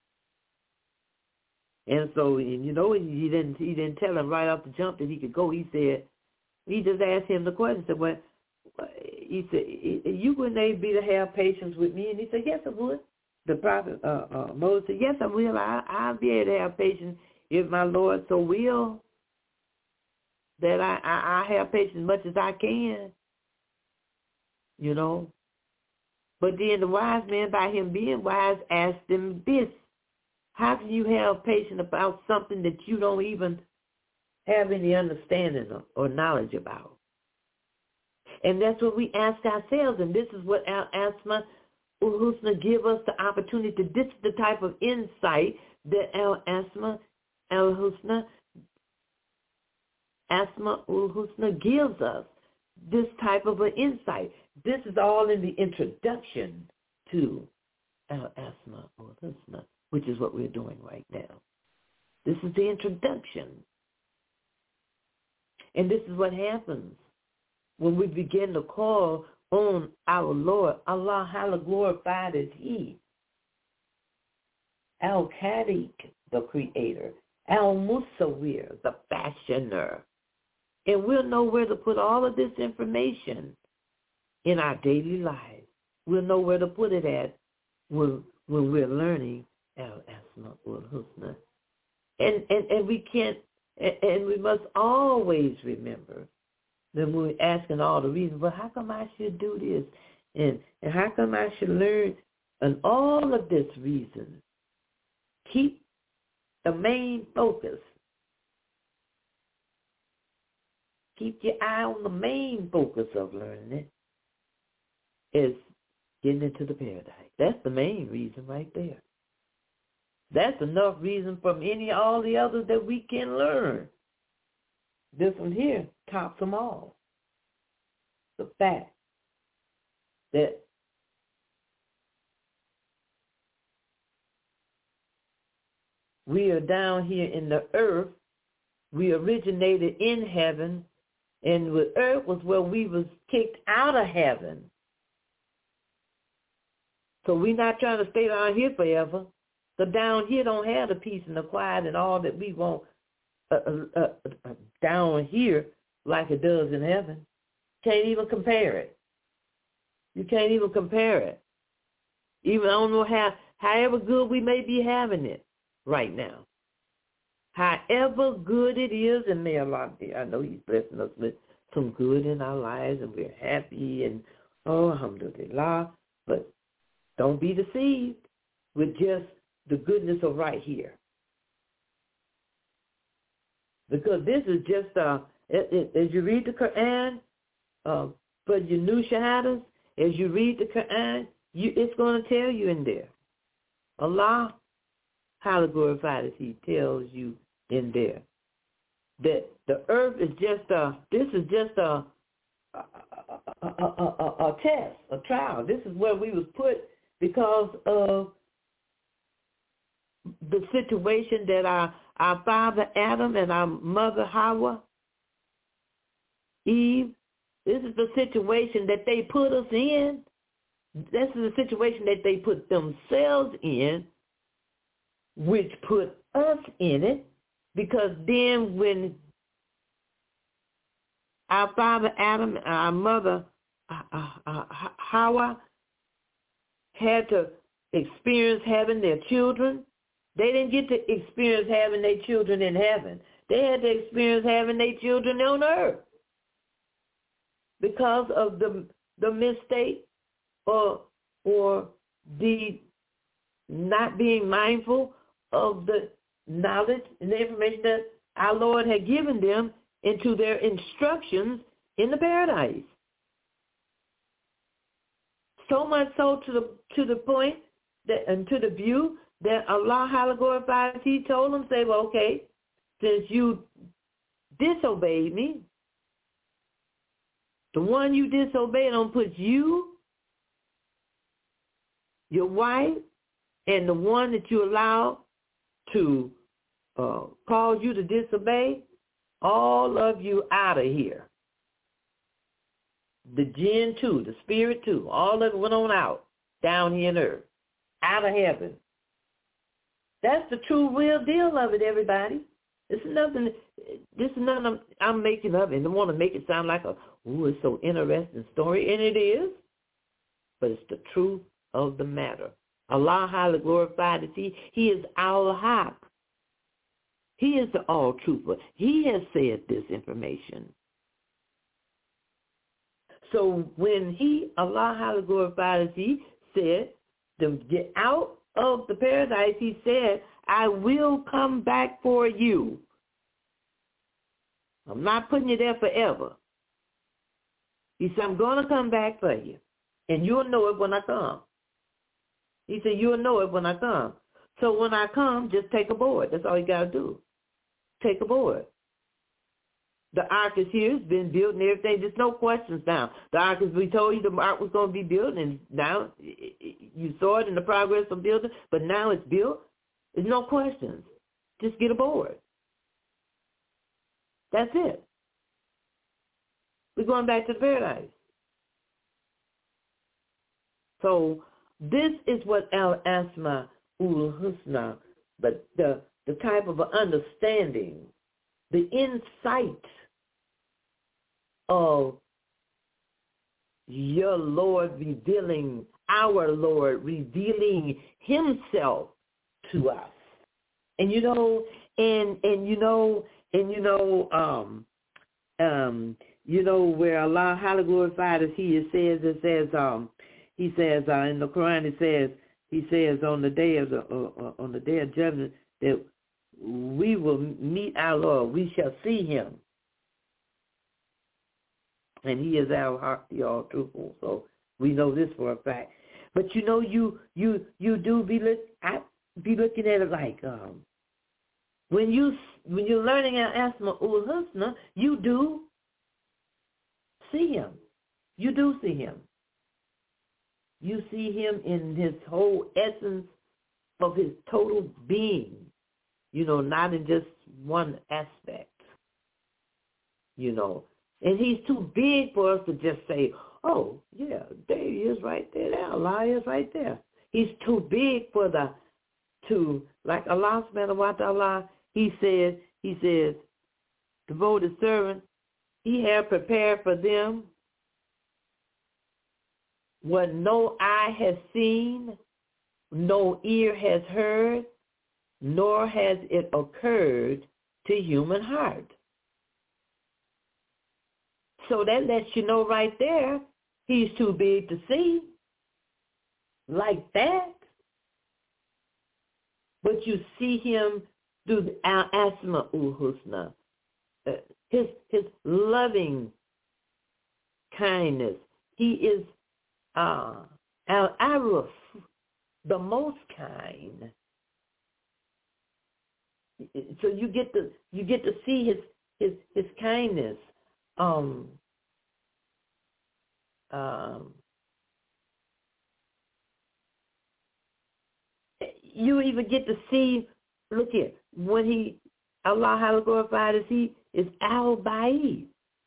And so, and you know, he didn't he didn't tell him right off the jump that he could go. He said, he just asked him the question. Said, well, he said, you wouldn't able to have patience with me? And he said, yes, I would. The prophet uh, uh, Moses said, yes, I will. I, I'll be able to have patience if my Lord so will, that I, I, I have patience as much as I can, you know. But then the wise man, by him being wise, asked him this. How can you have patience about something that you don't even have any understanding of or knowledge about? And that's what we ask ourselves, and this is what Al-Asma'ul Husna give us the opportunity. This is the type of insight that Al-Asma'ul Husna, Asma'ul Husna gives us, this type of an insight. This is all in the introduction to Al-Asma'ul Husna, which is what we're doing right now. This is the introduction. And this is what happens when we begin to call on our Lord. Allah, how glorified is he. Al-Khaliq, the creator. Al-Musawwir, the fashioner. And we'll know where to put all of this information in our daily lives. We'll know where to put it at when, when we're learning Al-Asma'ul Husna. And, and, and we can't, and, and we must always remember that when we're asking all the reasons, well, how come I should do this? And, and how come I should learn? And all of this reason, keep the main focus. Keep your eye on the main focus of learning it, is getting into the paradise. That's the main reason right there. That's enough reason from any all the others that we can learn. This one here tops them all. The fact that we are down here in the earth, we originated in heaven, And with earth was where we was kicked out of heaven. So we're not trying to stay down here forever. So down here don't have the peace and the quiet and all that we want uh, uh, uh, down here like it does in heaven. Can't even compare it. You can't even compare it. Even I don't know how, however good we may be having it right now. However good it is, and may Allah, I know He's blessing us with some good in our lives, and we're happy, and oh, alhamdulillah. But don't be deceived with just the goodness of right here, because this is just uh, it, it, as you read the Quran, uh, for your new shahadas, as you read the Quran, you, it's going to tell you in there. Allah, highly glorified as He tells you in there that the earth is just a, this is just a, a, a, a, a, a test, a trial. This is where we was put because of the situation that our, our father Adam and our mother Hawa, Eve, this is the situation that they put us in. This is the situation that they put themselves in, which put us in it, because then when our father Adam and our mother uh, uh, Hawa had to experience having their children, they didn't get to experience having their children in heaven. They had to experience having their children on earth because of the the mistake or or the not being mindful of the knowledge and the information that our Lord had given them into their instructions in the paradise. So much so to the to the point that and to the view that Allah highly glorified, He told them, say, well, okay, since you disobeyed me, the one you disobeyed, I'm going to put you, your wife, and the one that you allow to uh, cause you to disobey, all of you out of here. The jinn too, the spirit too, all of it went on out, down here in earth, out of heaven. That's the true real deal of it, everybody. This is nothing. This is nothing I'm, I'm making up, and I want to make it sound like a ooh, it's so interesting story, and it is. But it's the truth of the matter. Allah highly glorified is He. He is Al-Haq. He is the all-truther. He has said this information. So when He, Allah highly glorified as He, said to get out of the paradise, He said, I will come back for you. I'm not putting you there forever. He said, I'm going to come back for you, and you'll know it when I come. He said, you'll know it when I come. So when I come, just take a board. That's all you got to do. Take a board. The ark is here. It's been built and everything. There's no questions now. The ark is, we told you the ark was going to be built, and now you saw it in the progress of building, but now it's built. There's no questions. Just get aboard. That's it. We're going back to the paradise. So this is what Al-Asma ul-Husna, but the, the type of understanding, the insight of your Lord revealing, our Lord revealing Himself to us. And you know, and and you know, and you know, um, um, you know where Allah highly glorified as He it says, it says, um, He says uh, in the Quran, it says, He says on the day of the uh, on the day of judgment that we will meet our Lord, we shall see Him, and He is our heart, the all truthful. So we know this for a fact. But you know, you you you do be look, I be looking at it like um, when you when you're learning Al-Asma ul-Husna, you do see Him. You do see Him. You see Him in His whole essence of His total being. You know, not in just one aspect. You know, And he's too big for us to just say, oh, yeah, there he is right there. There Allah is right there. He's too big for the, to, like Allah subhanahu wa ta'ala, he says, he says, devoted servant, he had prepared for them what no eye has seen, no ear has heard, nor has it occurred to human heart. So that lets you know right there, he's too big to see like that. But you see him through the Al-Asma'ul Husna, uh, his, his loving kindness. He is uh, Al-Aruf, the most kind. So you get to you get to see his his his kindness. Um, um, you even get to see. Look here, when he Allah how glorified is he is Al-Ba'id,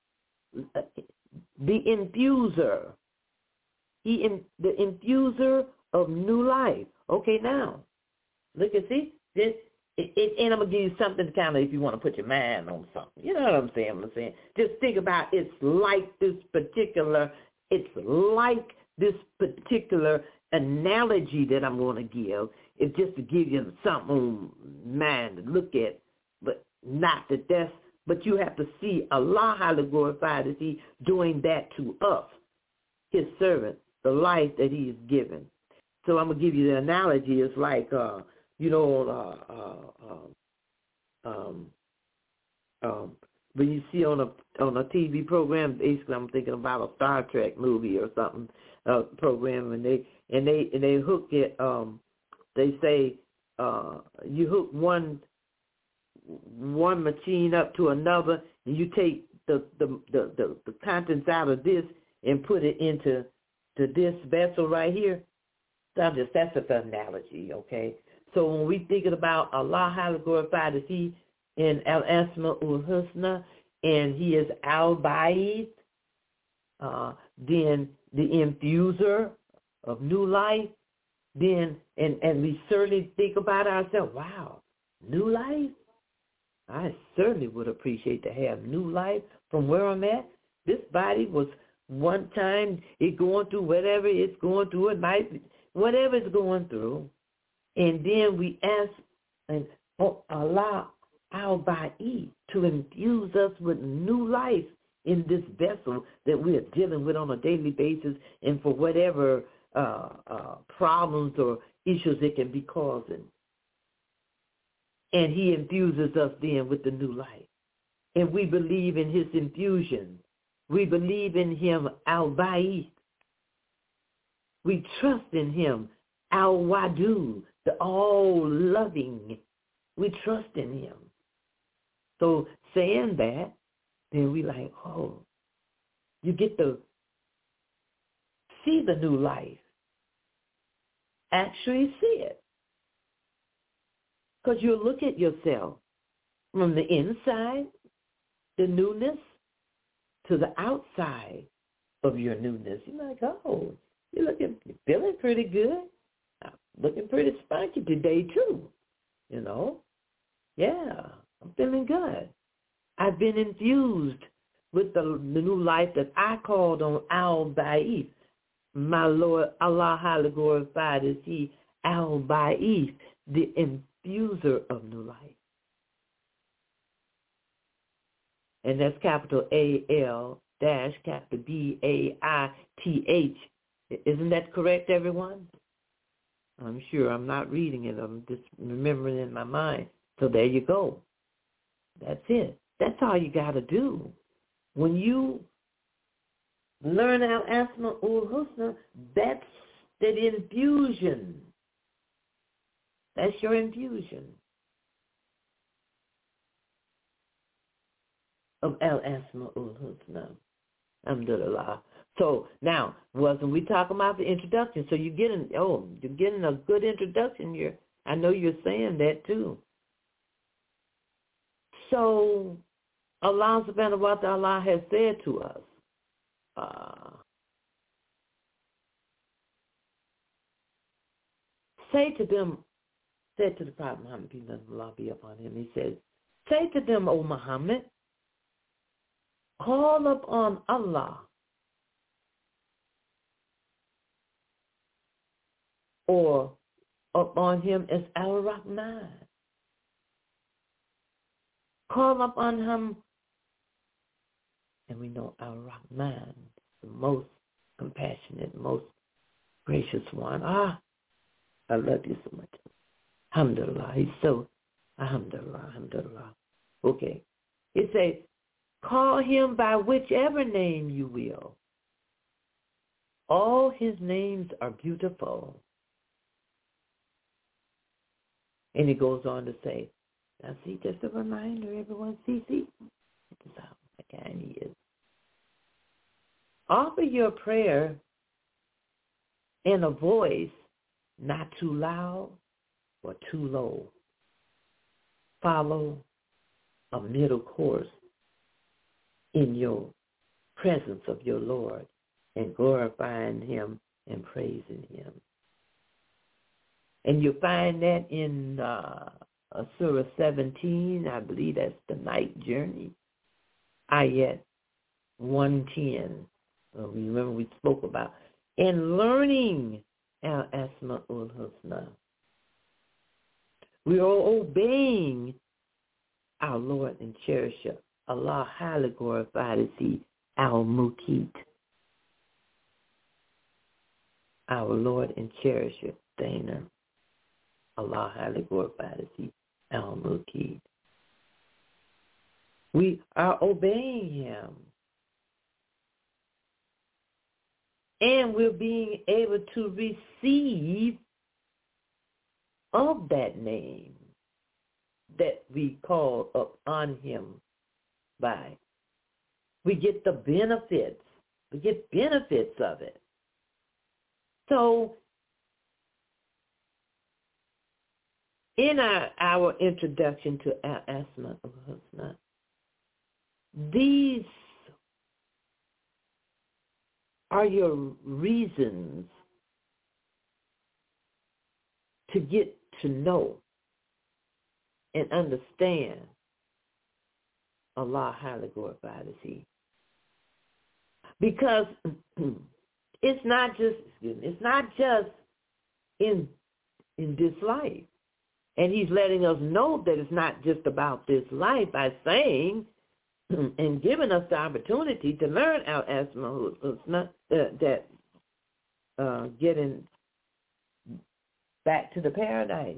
the infuser. He in the infuser of new life. Okay, now look and see this. It, it, and I'm going to give you something to kind of, if you want to put your mind on something. You know what I'm saying? I'm saying, just think about it's like this particular, it's like this particular analogy that I'm going to give. It's just to give you something on mind to look at, but not that that's, but you have to see Allah highly glorified is he doing that to us, his servant, the life that he is given. So I'm going to give you the analogy. It's like, uh, you know, uh, uh, uh, um, um, when you see on a on a T V program, basically, I'm thinking about a Star Trek movie or something uh, program, and they and they and they hook it. Um, they say uh, you hook one one machine up to another, and you take the the, the, the the contents out of this and put it into to this vessel right here. That's just that's just an analogy, okay? So when we thinking about Allah highly glorified is he in Al-Asma'ul Husna, and he is Al-Ba'id, uh, then the infuser of new life, then, and, and we certainly think about ourselves, wow, new life? I certainly would appreciate to have new life from where I'm at. This body was one time, it going through whatever it's going through, it might be, whatever it's going through. And then we ask and oh, Allah al-Ba'i to infuse us with new life in this vessel that we are dealing with on a daily basis and for whatever uh, uh, problems or issues it can be causing. And he infuses us then with the new life. And we believe in his infusion. We believe in him al-Ba'i. We trust in him al-Wadud, the all-loving. We trust in him. So saying that, then we like, oh, you get to see the new life. Actually see it. Because you look at yourself from the inside, the newness, to the outside of your newness. You're like, oh, you're looking, you're feeling pretty good. I'm looking pretty spunky today, too. You know? Yeah, I'm feeling good. I've been infused with the, the new life that I called on Al-Ba'ith. My Lord, Allah highly glorified is he, Al-Ba'ith, the infuser of new life. And that's capital A L dash capital B A I T H. Isn't that correct, everyone? I'm sure I'm not reading it. I'm just remembering in my mind. So there you go. That's it. That's all you got to do. When you learn Al-Asma'ul Husna, that's that infusion. That's your infusion of Al-Asma'ul Husna. Alhamdulillah. So now, wasn't we talking about the introduction? So you're getting, oh, you're getting a good introduction here. I know you're saying that too. So Allah subhanahu wa ta'ala has said to us, uh, say to them, said to the Prophet Muhammad, peace and Allah be upon him, he said, say to them, O Muhammad, call upon Allah or upon him as Ar-Rahman. Call upon him, and we know Ar-Rahman, the most compassionate, most gracious one. Ah, I love you so much. Alhamdulillah. He's so, alhamdulillah, alhamdulillah. Okay. It says, call him by whichever name you will. All his names are beautiful. And he goes on to say, now see, just a reminder, everyone, see, see, this is how kind he is. Offer your prayer in a voice not too loud or too low. Follow a middle course in your presence of your Lord and glorifying him and praising him. And you find that in uh, Surah seventeen, I believe that's the night journey, ayat one ten. Well, remember we spoke about, and learning Al-Asma'ul Husna. We are obeying our Lord and cherisher, Allah highly glorified is he, Al-Muqit. Our Lord and cherisher, Dana. Allah highly glorified is he, Al-Muqit. We are obeying him. And we're being able to receive of that name that we call upon him by. We get the benefits. We get benefits of it. So in our, our introduction to Al-Asma al-Husna, these are your reasons to get to know and understand Allah highly glorified is he. Because it's not just, excuse me, it's not just in in this life. And he's letting us know that it's not just about this life by saying and giving us the opportunity to learn Al-Asma al-Husna, uh, that uh, getting back to the paradise.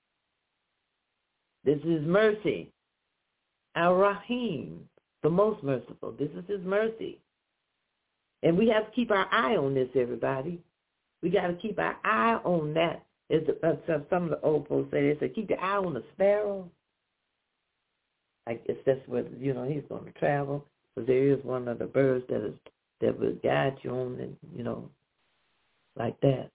This is mercy. Ar-Rahim, the most merciful. This is his mercy. And we have to keep our eye on this, everybody. We got to keep our eye on that. As uh, some of the old folks say, they say, keep your eye on the sparrow. I guess that's what, you know, he's going to travel. But there is one of the birds that is that will guide you on, and you know, like that.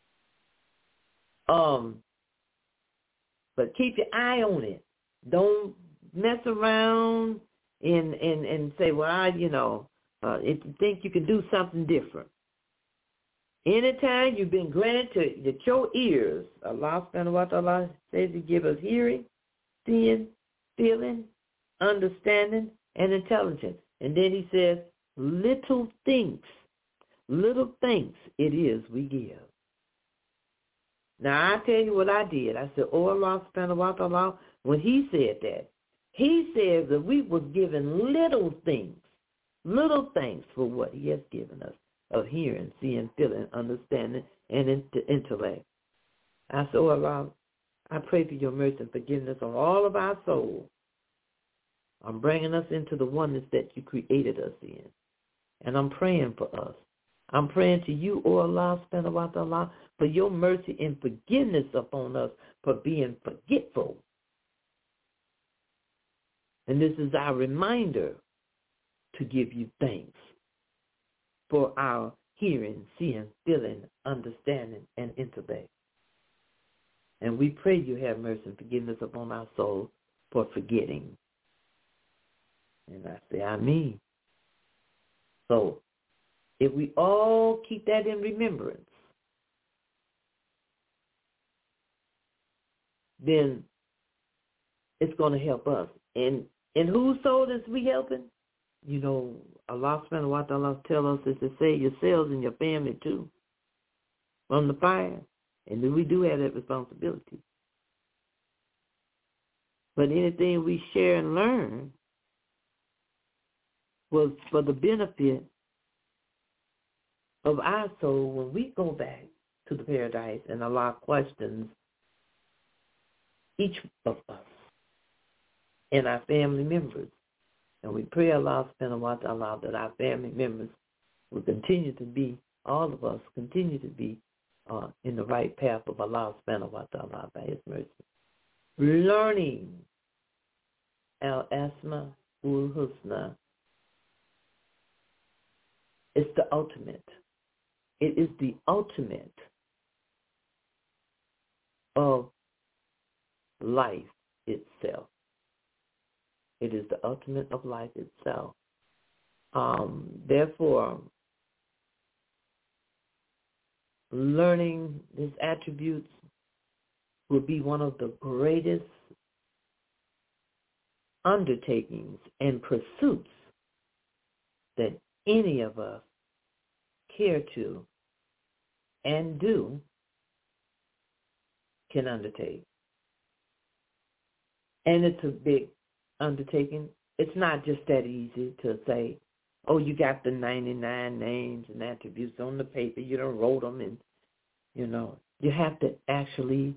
Um, but keep your eye on it. Don't mess around and and and say, well, I, you know, uh, if you think you can do something different. Anytime you've been granted to that your ears, Allah subhanahu wa ta'ala says he give us hearing, seeing, feeling, understanding, and intelligence. And then he says, little things, little things it is we give. Now, I tell you what I did. I said, oh, Allah subhanahu wa ta'ala, when he said that, he said that we was given little things, little things for what he has given us of hearing, seeing, feeling, understanding, and intellect. I said, oh, Allah, I pray for your mercy and forgiveness on all of our souls. I'm bringing us into the oneness that you created us in. And I'm praying for us. I'm praying to you, O Allah, subhanahu wa ta'ala, for your mercy and forgiveness upon us for being forgetful. And this is our reminder to give you thanks for our hearing, seeing, feeling, understanding, and intellect. And we pray you have mercy and forgiveness upon our soul for forgetting. And I say, I mean. So if we all keep that in remembrance, then it's going to help us. And and whose soul is we helping? You know, Allah subhanahu wa ta'ala tell us is to save yourselves and your family too from the fire. And then we do have that responsibility. But anything we share and learn was for the benefit of our soul when we go back to the paradise and Allah questions each of us and our family members. And we pray Allah subhanahu wa ta'ala that our family members will continue to be, all of us continue to be uh, in the right path of Allah subhanahu wa ta'ala by His mercy. Learning Al-Asma ul-Husna is the ultimate. It is the ultimate of life itself. It is the ultimate of life itself. Um, therefore, learning these attributes will be one of the greatest undertakings and pursuits that any of us care to and do can undertake. And it's a big undertaking. It's not just that easy to say, oh, you got the ninety-nine names and attributes on the paper, you done wrote them, and, you know, you have to actually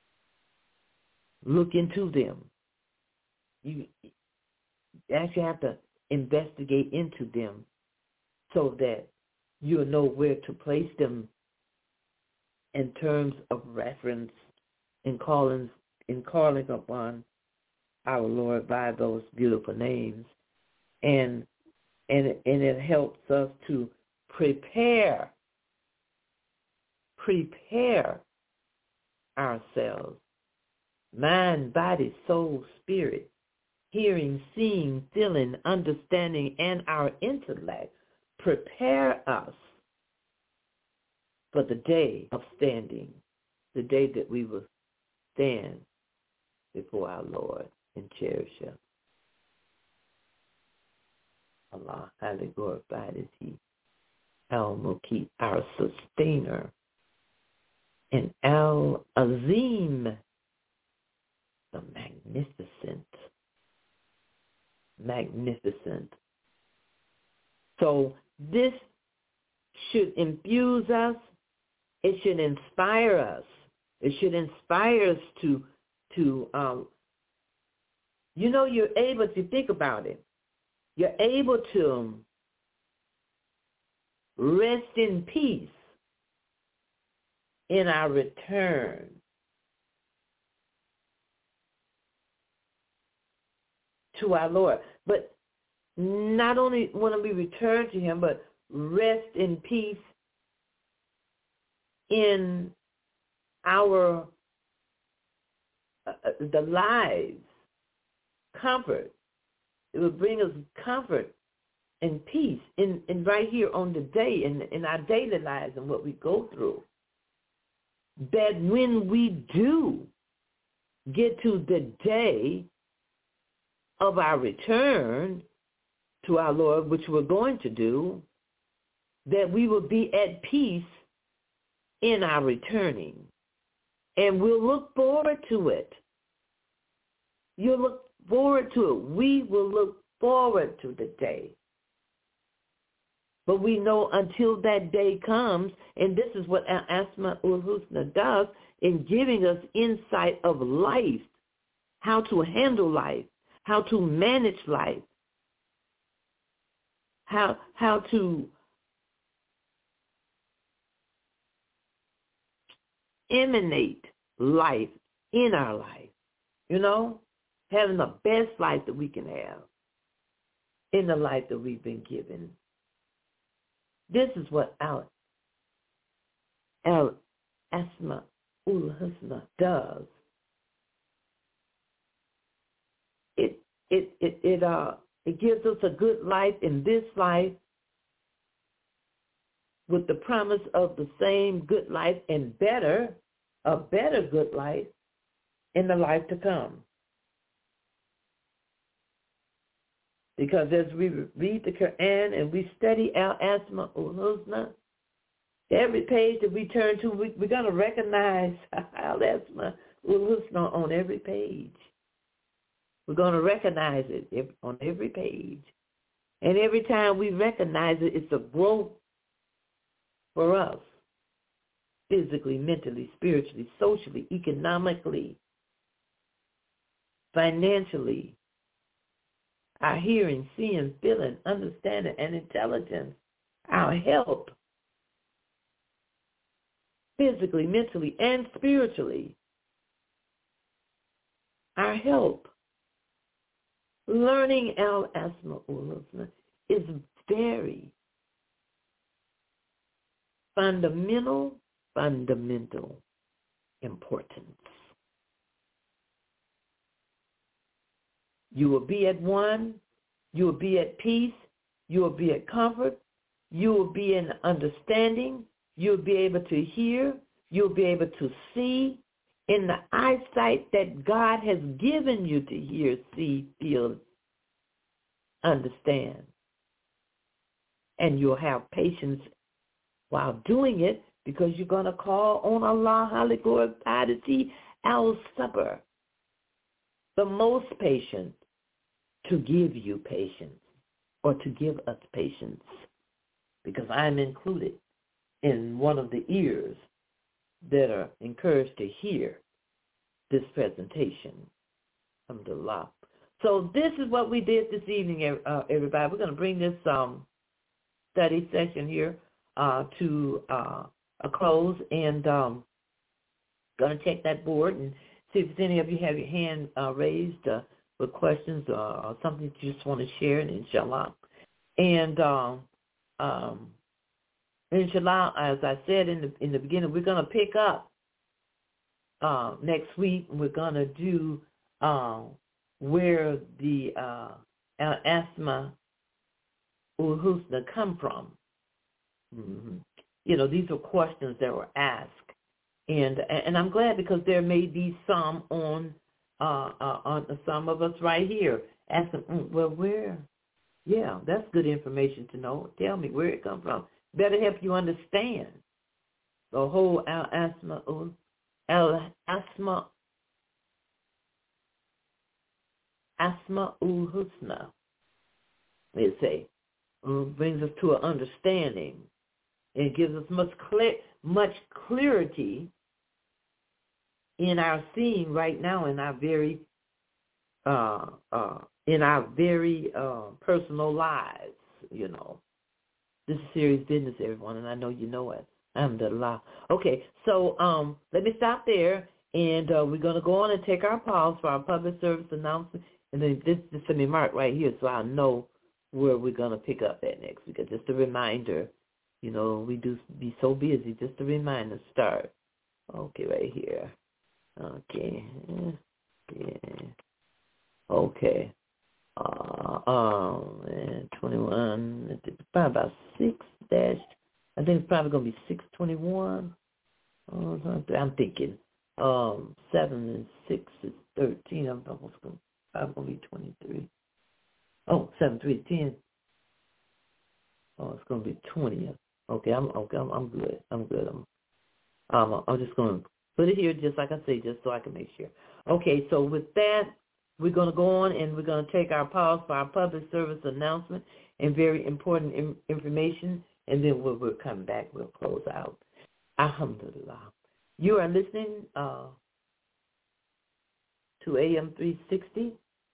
look into them. You actually have to investigate into them so that you'll know where to place them in terms of reference in calling, in calling upon our Lord by those beautiful names. And and and it helps us to prepare, prepare ourselves, mind, body, soul, spirit, hearing, seeing, feeling, understanding, and our intellect, prepare us for the day of standing, the day that we will stand before our Lord and cherish Him. Allah, highly glorified is He, Al-Muqit, our sustainer, and Al-Azim, the magnificent, magnificent. So this should infuse us. It should inspire us. It should inspire us to, to um, you know, you're able to think about it. You're able to rest in peace in our return to our Lord. But not only when we return to Him, but rest in peace in our uh, the lives, comfort. It will bring us comfort and peace in, in right here on the day, in, in our daily lives and what we go through. That when we do get to the day of our return to our Lord, which we're going to do, that we will be at peace in our returning. And we'll look forward to it. You'll look forward to it. We will look forward to the day. But we know until that day comes, and this is what Asma ul-Husna does in giving us insight of life, how to handle life, how to manage life, how how to emanate life in our life, you know, having the best life that we can have in the life that we've been given. This is what our Al-Asma ul-Husna does. It it it it uh It gives us a good life in this life with the promise of the same good life and better, a better good life in the life to come. Because as we read the Quran and we study Al-Asma ul-Husna, every page that we turn to, we, we're going to recognize Al-Asma ul-Husna on every page. We're going to recognize it on every page. And every time we recognize it, it's a growth for us, physically, mentally, spiritually, socially, economically, financially, our hearing, seeing, feeling, understanding, and intelligence, our help, physically, mentally, and spiritually, our help. Learning Al-Asma ul-Husna is very fundamental, fundamental importance. You will be at one, you will be at peace, you will be at comfort, you will be in understanding, you will be able to hear, you will be able to see in the eyesight that God has given you to hear, see, feel, understand. And you'll have patience while doing it because you're going to call on Allah, Al-Sabr, Al-Sabr, the most patient, to give you patience or to give us patience, because I'm included in one of the ears that are encouraged to hear this presentation. Alhamdulillah. So this is what we did this evening, uh, everybody. We're going to bring this um, study session here uh, to uh, a close, and um, going to check that board and see if any of you have your hand uh, raised uh, with questions or, or something that you just want to share, and inshallah. And um, um, inshallah, as I said in the in the beginning, we're going to pick up uh, next week. We're going to do uh, where the uh, Al-Asma ul-Husna come from. Mm-hmm. You know, these are questions that were asked. And and I'm glad, because there may be some on uh, uh, on some of us right here asking, mm, well, where? Yeah, that's good information to know. Tell me where it comes from. Better help you understand the whole Al-Asma Al-Asma Asma ul-Husna. They say it brings us to an understanding. It gives us much clear, much clarity in our seeing right now, in our very, uh, uh, in our very uh, personal lives. You know, this is serious business, everyone, and I know you know it. Alhamdulillah. Okay, so um, let me stop there, and uh, we're going to go on and take our pause for our public service announcement, and then this is let me mark right here so I know where we're going to pick up at next. Because just a reminder. You know, we do be so busy. Just a reminder, start. Okay, right here. Okay. Yeah. Okay. Uh, um, and twenty-one, probably about six dash, I think it's probably going to be six twenty-one. Oh, I'm thinking um, seven and six is thirteen. I'm almost going, probably going to be twenty-three. Oh, seven, three, ten. Oh, it's going to be twenty. Okay, I'm okay. I'm, I'm good. I'm good. I'm, um, I'm just going to put it here, just like I say, just so I can make sure. Okay, so with that, we're going to go on and we're going to take our pause for our public service announcement and very important in, information, and then we'll, we'll come back. We'll close out. Alhamdulillah. You are listening uh, to A M three sixty.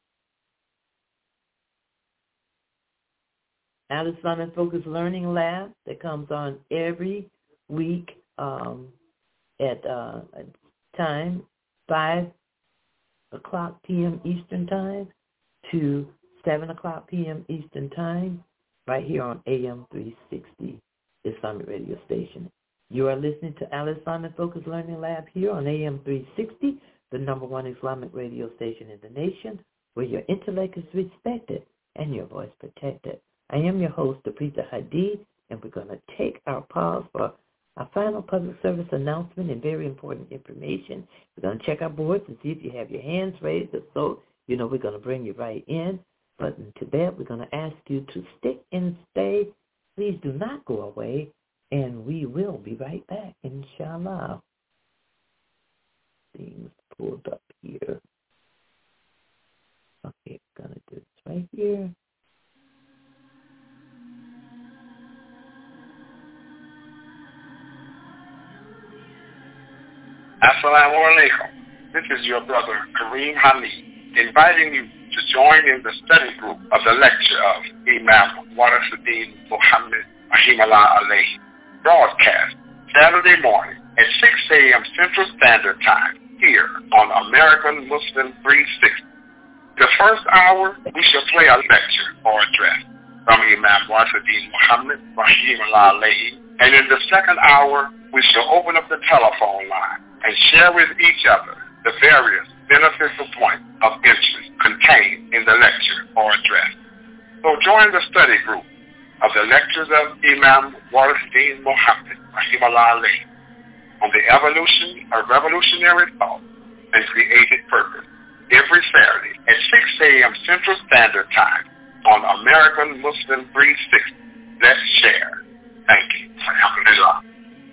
Al-Islamic Focus Learning Lab that comes on every week um, at uh, time five o'clock p.m. Eastern Time to seven o'clock p.m. Eastern Time, right here on A M three sixty Islamic Radio Station. You are listening to Al-Islamic Focus Learning Lab here on A M three sixty, the number one Islamic radio station in the nation, where your intellect is respected and your voice protected. I am your host, Aprisa Hadid, and we're going to take our pause for our final public service announcement and very important information. We're going to check our boards and see if you have your hands raised. If so, you know we're going to bring you right in. But to that, we're going to ask you to stick and stay. Please do not go away, and we will be right back, inshallah. Things pulled up here. Okay, we're going to do this right here. Assalamu alaikum. This is your brother Kareem Hamid, inviting you to join in the study group of the lecture of Imam Warisuddin Muhammad Rahimahullah Alayhi, broadcast Saturday morning at six a.m. Central Standard Time here on American Muslim three sixty. The first hour, we shall play a lecture or address from Imam Warisuddin Muhammad Rahimahullah Alayhi, and in the second hour, we shall open up the telephone line and share with each other the various beneficial points of interest contained in the lecture or address. So join the study group of the lectures of Imam Warisuddin Muhammad Rahimahullah Alayhi on the evolution of revolutionary thought and creative purpose every Saturday at six a.m. Central Standard Time on American Muslim three sixty. Let's share. Thank you. Alhamdulillah.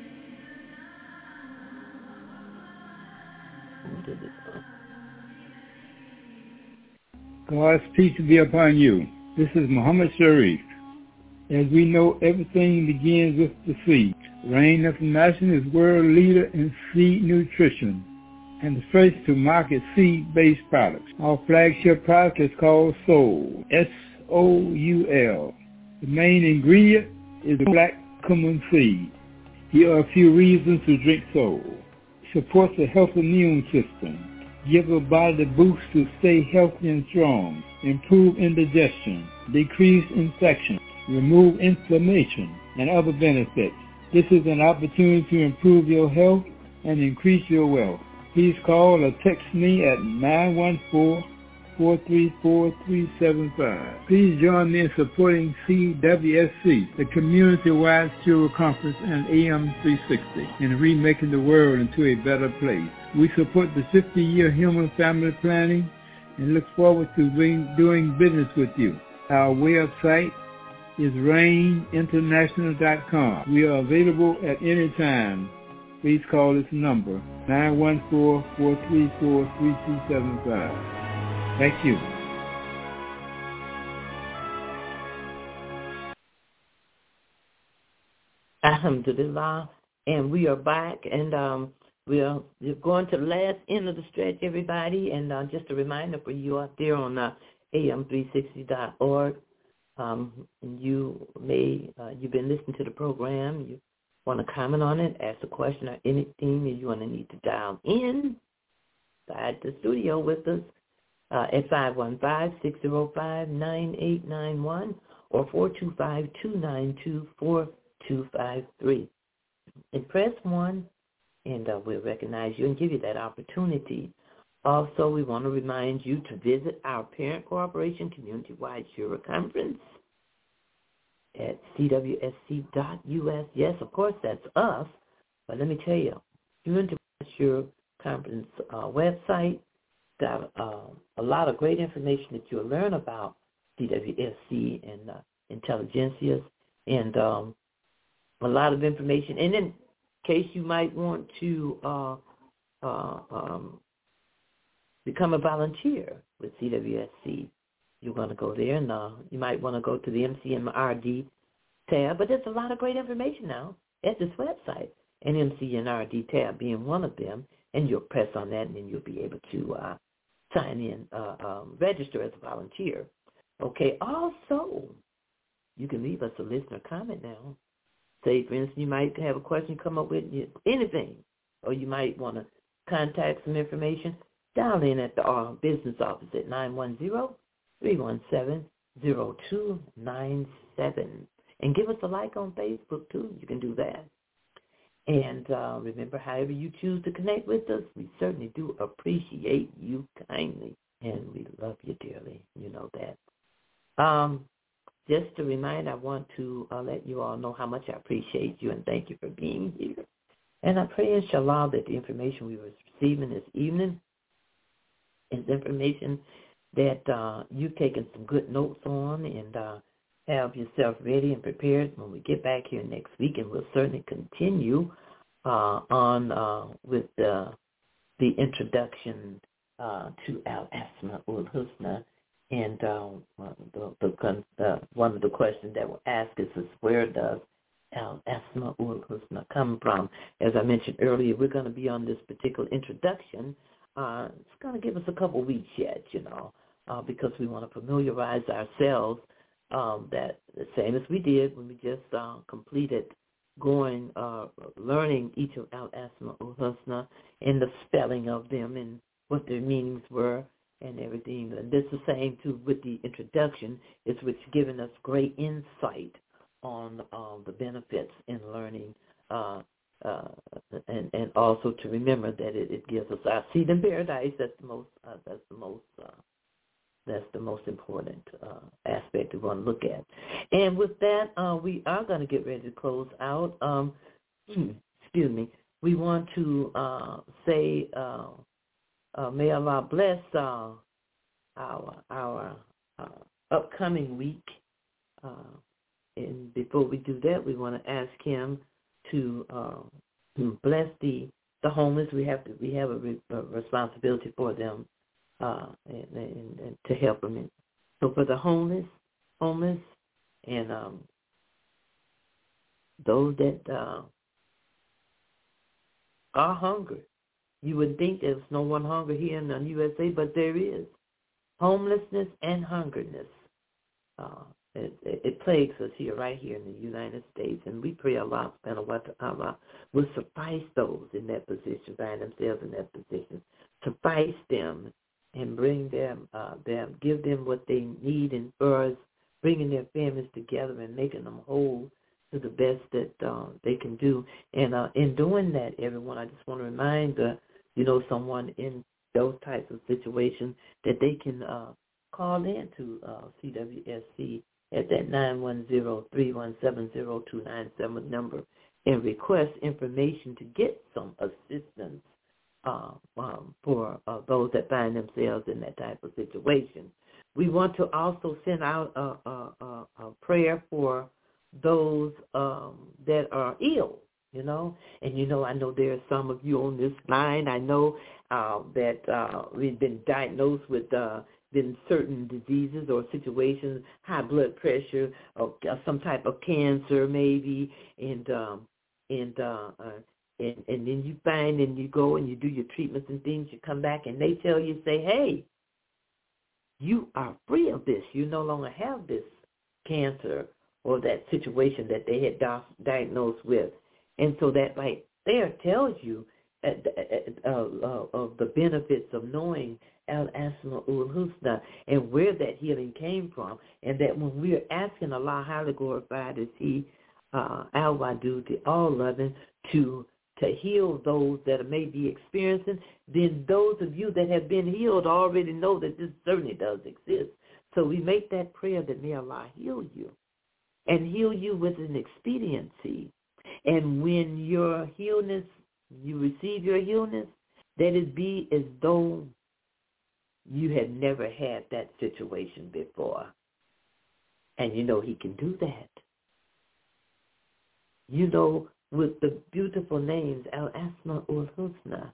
God's peace be upon you. This is Muhammad Sharif. As we know, everything begins with the seed. Rain International is world leader in seed nutrition and the first to market seed-based products. Our flagship product is called Soul, S O U L. The main ingredient is black cumin seed. Here are a few reasons to drink Soul. Supports a healthy immune system. Give the body the boost to stay healthy and strong. Improve indigestion. Decrease infection. Remove inflammation and other benefits. This is an opportunity to improve your health and increase your wealth. Please call or text me at nine one four, four three four, three seven five. Please join me in supporting C W S C, the Community-Wide Steward Conference and A M three sixty, in remaking the world into a better place. We support the fifty-year Human Family Planning and look forward to being, doing business with you. Our website is rain international dot com. We are available at any time. Please call this number, nine one four, four three four, three two seven five. Thank you. Alhamdulillah. And we are back, and um, we are we're going to the last end of the stretch, everybody. And uh, just a reminder for you out there on uh, A M three sixty dot org. Um, you may, uh, you've been listening to the program. You want to comment on it, ask a question or anything, and you want to need to dial in inside the studio with us uh, at five one five, six zero five, nine eight nine one or four two five, two nine two, four two five three. And press one, and uh, we'll recognize you and give you that opportunity. Also, we want to remind you to visit our parent corporation community-wide Shura Conference at C W S C dot U S. Yes, of course, that's us. But let me tell you, community-wide Shura Conference uh, website got uh, a lot of great information that you'll learn about C W S C and uh, intelligentsias, and um, a lot of information. And in case you might want to uh, uh, um, become a volunteer with C W S C, you're going to go there, and uh, you might want to go to the M C M R D tab. But there's a lot of great information now at this website, and M C M R D tab being one of them. And you'll press on that, and then you'll be able to uh, sign in, uh, um, register as a volunteer. Okay. Also, you can leave us a listener comment now. Say, for instance, you might have a question come up with, anything, or you might want to contact some information. Dial in at the uh, business office at nine one zero, three one seven, zero two nine seven. And give us a like on Facebook, too. You can do that. And uh, remember, however you choose to connect with us, we certainly do appreciate you kindly. And we love you dearly. You know that. Um, just to remind, I want to uh, let you all know how much I appreciate you and thank you for being here. And I pray, inshallah, that the information we were receiving this evening is information that uh, you've taken some good notes on and uh, have yourself ready and prepared when we get back here next week. And we'll certainly continue uh, on uh, with the, the introduction uh, to Al-Asma'ul Husna. And uh, the, the, uh, one of the questions that will ask is, is where does Al-Asma'ul Husna come from? As I mentioned earlier, we're going to be on this particular introduction. Uh, it's going to give us a couple weeks yet, you know, uh, because we want to familiarize ourselves um, that the same as we did when we just uh, completed going, uh, learning each of Al-Asma'ul Husna and the spelling of them and what their meanings were and everything. And this is the same, too, with the introduction, is which giving us great insight on uh, the benefits in learning uh, uh, and, and also to remember that it, it gives us our seed in paradise. That's the most, uh, that's the most, uh, that's the most important uh, aspect we want to look at. And with that, uh, we are going to get ready to close out. Um, excuse me. We want to uh, say, uh, Uh, may Allah bless uh, our our uh, upcoming week. Uh, and before we do that, we want to ask Him to uh, bless the, the homeless. We have to we have a, re, a responsibility for them uh, and, and, and to help them. So for the homeless, homeless, and um, those that uh, are hungry. You would think there's no one hungry here in the U S A, but there is. Homelessness and hungerness. Uh, it, it, it plagues us here, right here in the United States. And we pray Allah subhanahu wa ta'ala will suffice those in that position, find themselves in that position. Suffice them and bring them, uh, them, give them what they need and for us, bringing their families together and making them whole to the best that uh, they can do. And uh, in doing that, everyone, I just want to remind the you know, someone in those types of situations that they can uh, call in to uh, C W S C at that nine one zero, three one seven, zero two nine seven number and request information to get some assistance uh, um, for uh, those that find themselves in that type of situation. We want to also send out a, a, a, a prayer for those um, that are ill. You know, and you know, I know there are some of you on this line. I know uh, that uh, we've been diagnosed with uh, been certain diseases or situations, high blood pressure, or some type of cancer, maybe, and um, and, uh, uh, and and then you find and you go and you do your treatments and things. You come back and they tell you, say, hey, you are free of this. You no longer have this cancer or that situation that they had di- diagnosed with. And so that right there tells you uh, uh, uh, of the benefits of knowing Al-Asma'ul Husna and where that healing came from. And that when we are asking Allah highly glorified is He, uh, Al-Wadud, the all-loving, to to heal those that may be experiencing, then those of you that have been healed already know that this certainly does exist. So we make that prayer that may Allah heal you and heal you with an expediency. And when your healness, you receive your healness, that it be as though you had never had that situation before. And you know He can do that. You know, with the beautiful names, Al-Asma'ul Husna,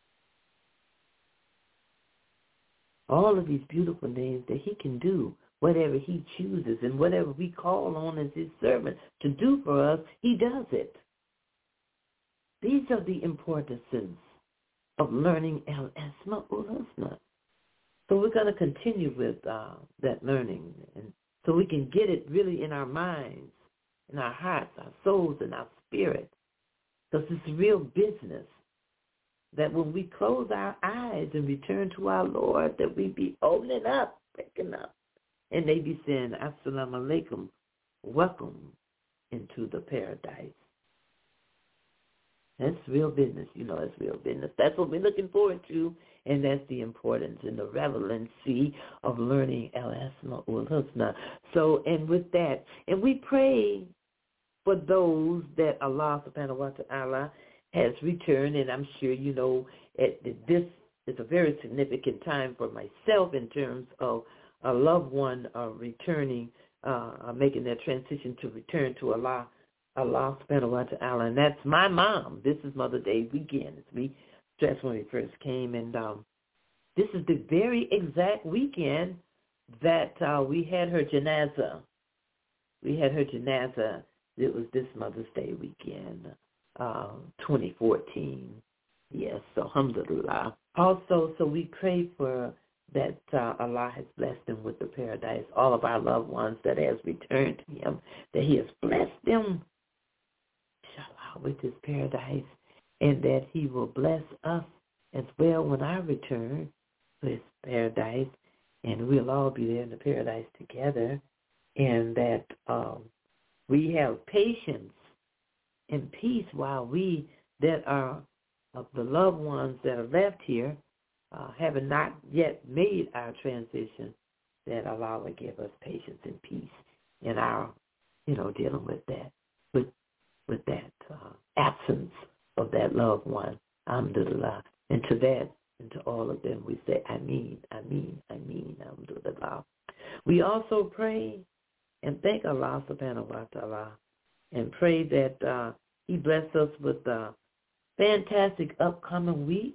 all of these beautiful names that He can do whatever He chooses, and whatever we call on as His servant to do for us, He does it. These are the importances of learning Al-Asma'ul Husna. So we're going to continue with uh, that learning, and so we can get it really in our minds, in our hearts, our souls, and our spirit. Because it's real business that when we close our eyes and return to our Lord, that we be opening up, picking up, and they be saying, Assalamu alaikum, welcome into the paradise. That's real business. You know, that's real business. That's what we're looking forward to. And that's the importance and the relevancy of learning Al-Asma ul-Husna. So, and with that, and we pray for those that Allah subhanahu wa ta'ala has returned, and I'm sure you know at this is a very significant time for myself in terms of a loved one uh, returning, uh, making that transition to return to Allah, Allah subhanahu wa ta'ala, and that's my mom. This is Mother's Day weekend. It's we just when we first came, and um, this is the very exact weekend that uh, we had her janazah. We had her janazah. It was this Mother's Day weekend, uh, twenty fourteen. Yes, so alhamdulillah. Also, so we pray for that uh, Allah has blessed them with the paradise. All of our loved ones that has returned to him, that he has blessed them, inshallah, with his paradise, and that he will bless us as well when I return to his paradise, and we'll all be there in the paradise together, and that um, we have patience and peace while we that are of the loved ones that are left here, uh, having not yet made our transition, that Allah will give us patience and peace in our, you know, dealing with that, with with that uh, absence of that loved one. Alhamdulillah. And to that, and to all of them, we say, Ameen, Ameen, Ameen, Alhamdulillah. We also pray and thank Allah subhanahu wa ta'ala and pray that uh, he bless us with a fantastic upcoming week.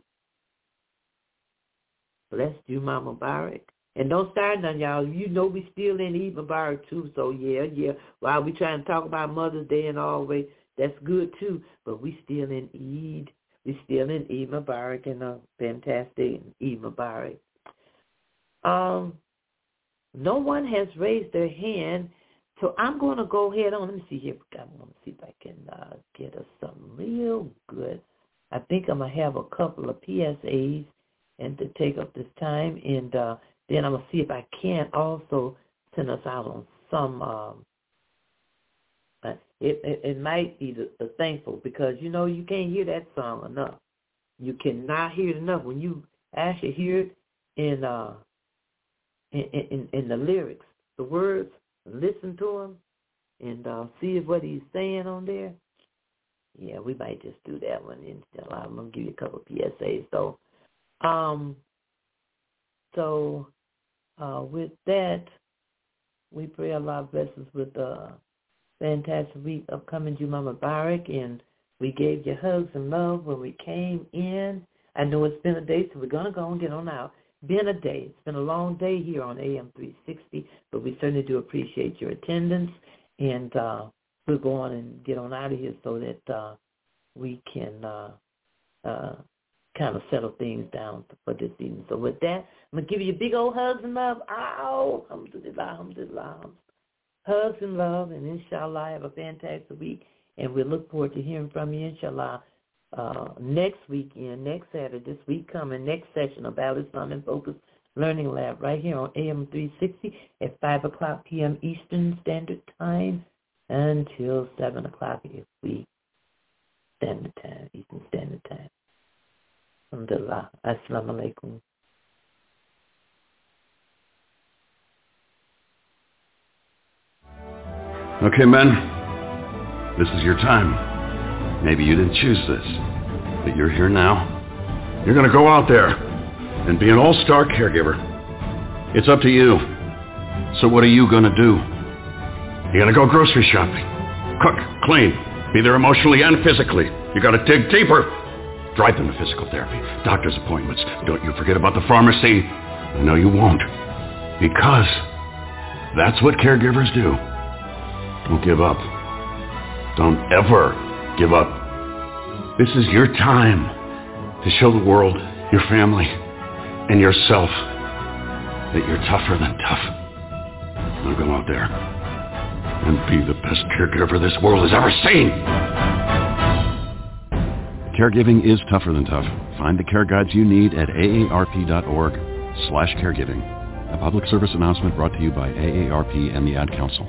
Bless you, Mama Mubarak. And don't start none, y'all. You know we still in Eid Mubarak, too. So, yeah, yeah. While we trying to talk about Mother's Day and all way, that's good, too. But we still in Eid. We still in Eid Mubarak and a fantastic Eid Mubarak. Um, no one has raised their hand, so I'm going to go ahead on. Let me see here. I want to see if I can uh, get us something real good. I think I'm going to have a couple of P S As and to take up this time, and uh, then I'm going to see if I can also send us out on some, um, it, it, it might be the, the thankful, because, you know, you can't hear that song enough. You cannot hear it enough. When you actually hear it in, uh, in, in, in the lyrics, the words, listen to them, and uh, see what he's saying on there. Yeah, we might just do that one. And I'm going to give you a couple of P S As, though. Um, so uh, with that, we pray Allah bless us with a fantastic week upcoming Juma Mubarak, and we gave you hugs and love when we came in. I know it's been a day, so we're going to go and get on out. Been a day. It's been a long day here on A M three sixty, but we certainly do appreciate your attendance, and uh, we'll go on and get on out of here so that uh, we can uh, uh, kind of settle things down for this evening. So with that, I'm going to give you big old hugs and love. Ow! Alhamdulillah, alhamdulillah. Hugs and love, and inshallah, have a fantastic week, and we look forward to hearing from you, inshallah, uh, next weekend, next Saturday, this week coming, next session of Al-Islam in Focus Learning Lab right here on A M three sixty at five o'clock p.m. Eastern Standard Time until seven o'clock if we Standard Time, Eastern Standard Time. Alhamdulillah. Assalamu alaikum. Okay, men, this is your time. Maybe you didn't choose this, but you're here now. You're going to go out there and be an all-star caregiver. It's up to you. So what are you going to do? You're going to go grocery shopping, cook, clean, be there emotionally and physically. You got to dig deeper. Drive them to physical therapy, doctor's appointments. Don't you forget about the pharmacy. No, you won't. Because that's what caregivers do. Don't give up. Don't ever give up. This is your time to show the world, your family, and yourself that you're tougher than tough. Now go out there and be the best caregiver this world has ever seen. Caregiving is tougher than tough. Find the care guides you need at A A R P dot org slash caregiving. A public service announcement brought to you by A A R P and the Ad Council.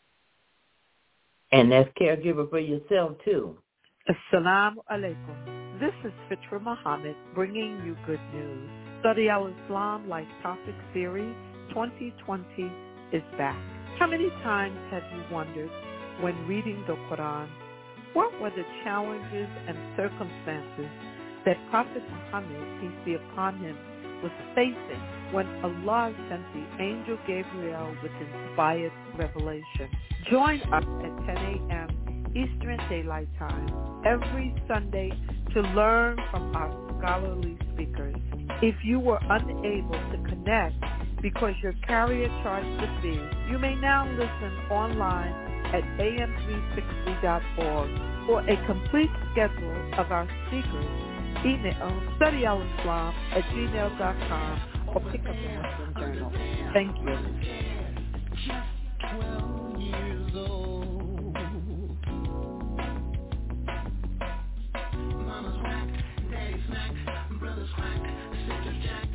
And that's caregiver for yourself, too. Assalamu alaikum. This is Fitra Muhammad bringing you good news. Study Al-Islam Life Topic Series twenty twenty is back. How many times have you wondered when reading the Quran, what were the challenges and circumstances that Prophet Muhammad, peace be upon him, was facing when Allah sent the angel Gabriel with inspired revelation? Join us at ten a.m. Eastern Daylight Time every Sunday to learn from our scholarly speakers. If you were unable to connect because your carrier charged the fee, you may now listen online at A M three sixty dot org. For a complete schedule of our speakers, email studyalislam at gmail dot com or pick up the Muslim Journal. Thank you. Just twelve years old. Mama's whack, daddy's smack, brother's whack, sister's jack.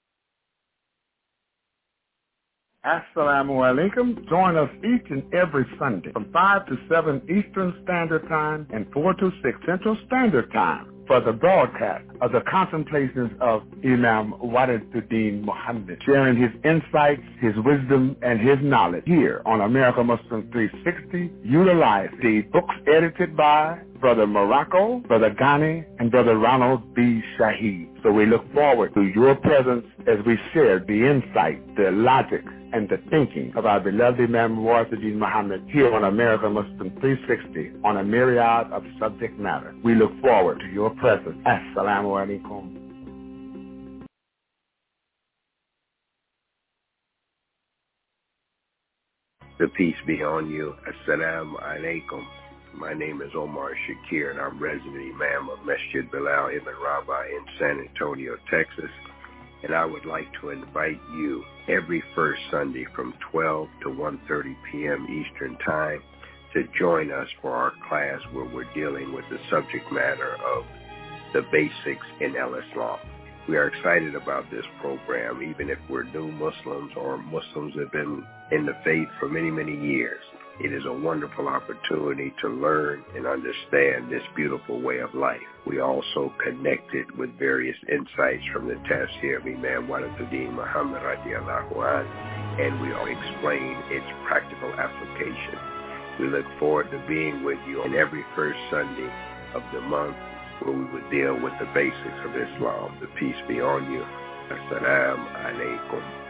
Assalamu alaikum. Join us each and every Sunday from five to seven Eastern Standard Time and four to six Central Standard Time for the broadcast of the contemplations of Imam Waliduddin Muhammad, sharing his insights, his wisdom, and his knowledge here on America Muslim three sixty. Utilize the books edited by Brother Morocco, Brother Ghani, and Brother Ronald B. Shaheed. So we look forward to your presence as we share the insight, the logic, and the thinking of our beloved Imam Waliduddin Muhammad here on America Muslim three sixty on a myriad of subject matter. We look forward to your presence. Assalamu alaikum. The peace be on you. Assalamu alaikum. My name is Omar Shakir, and I'm resident Imam of Masjid Bilal Ibn Rabah in San Antonio, Texas. And I would like to invite you every first Sunday from twelve to one thirty p.m. Eastern Time to join us for our class where we're dealing with the subject matter of the basics in Al-Islam. We are excited about this program, even if we're new Muslims or Muslims that have been in the faith for many, many years. It is a wonderful opportunity to learn and understand this beautiful way of life. We also connected with various insights from the tafsir of Imam Waliduddin Muhammad radiallahu anh, and we all explain its practical application. We look forward to being with you on every first Sunday of the month where we would deal with the basics of Islam. The peace be on you. Assalamu alaikum.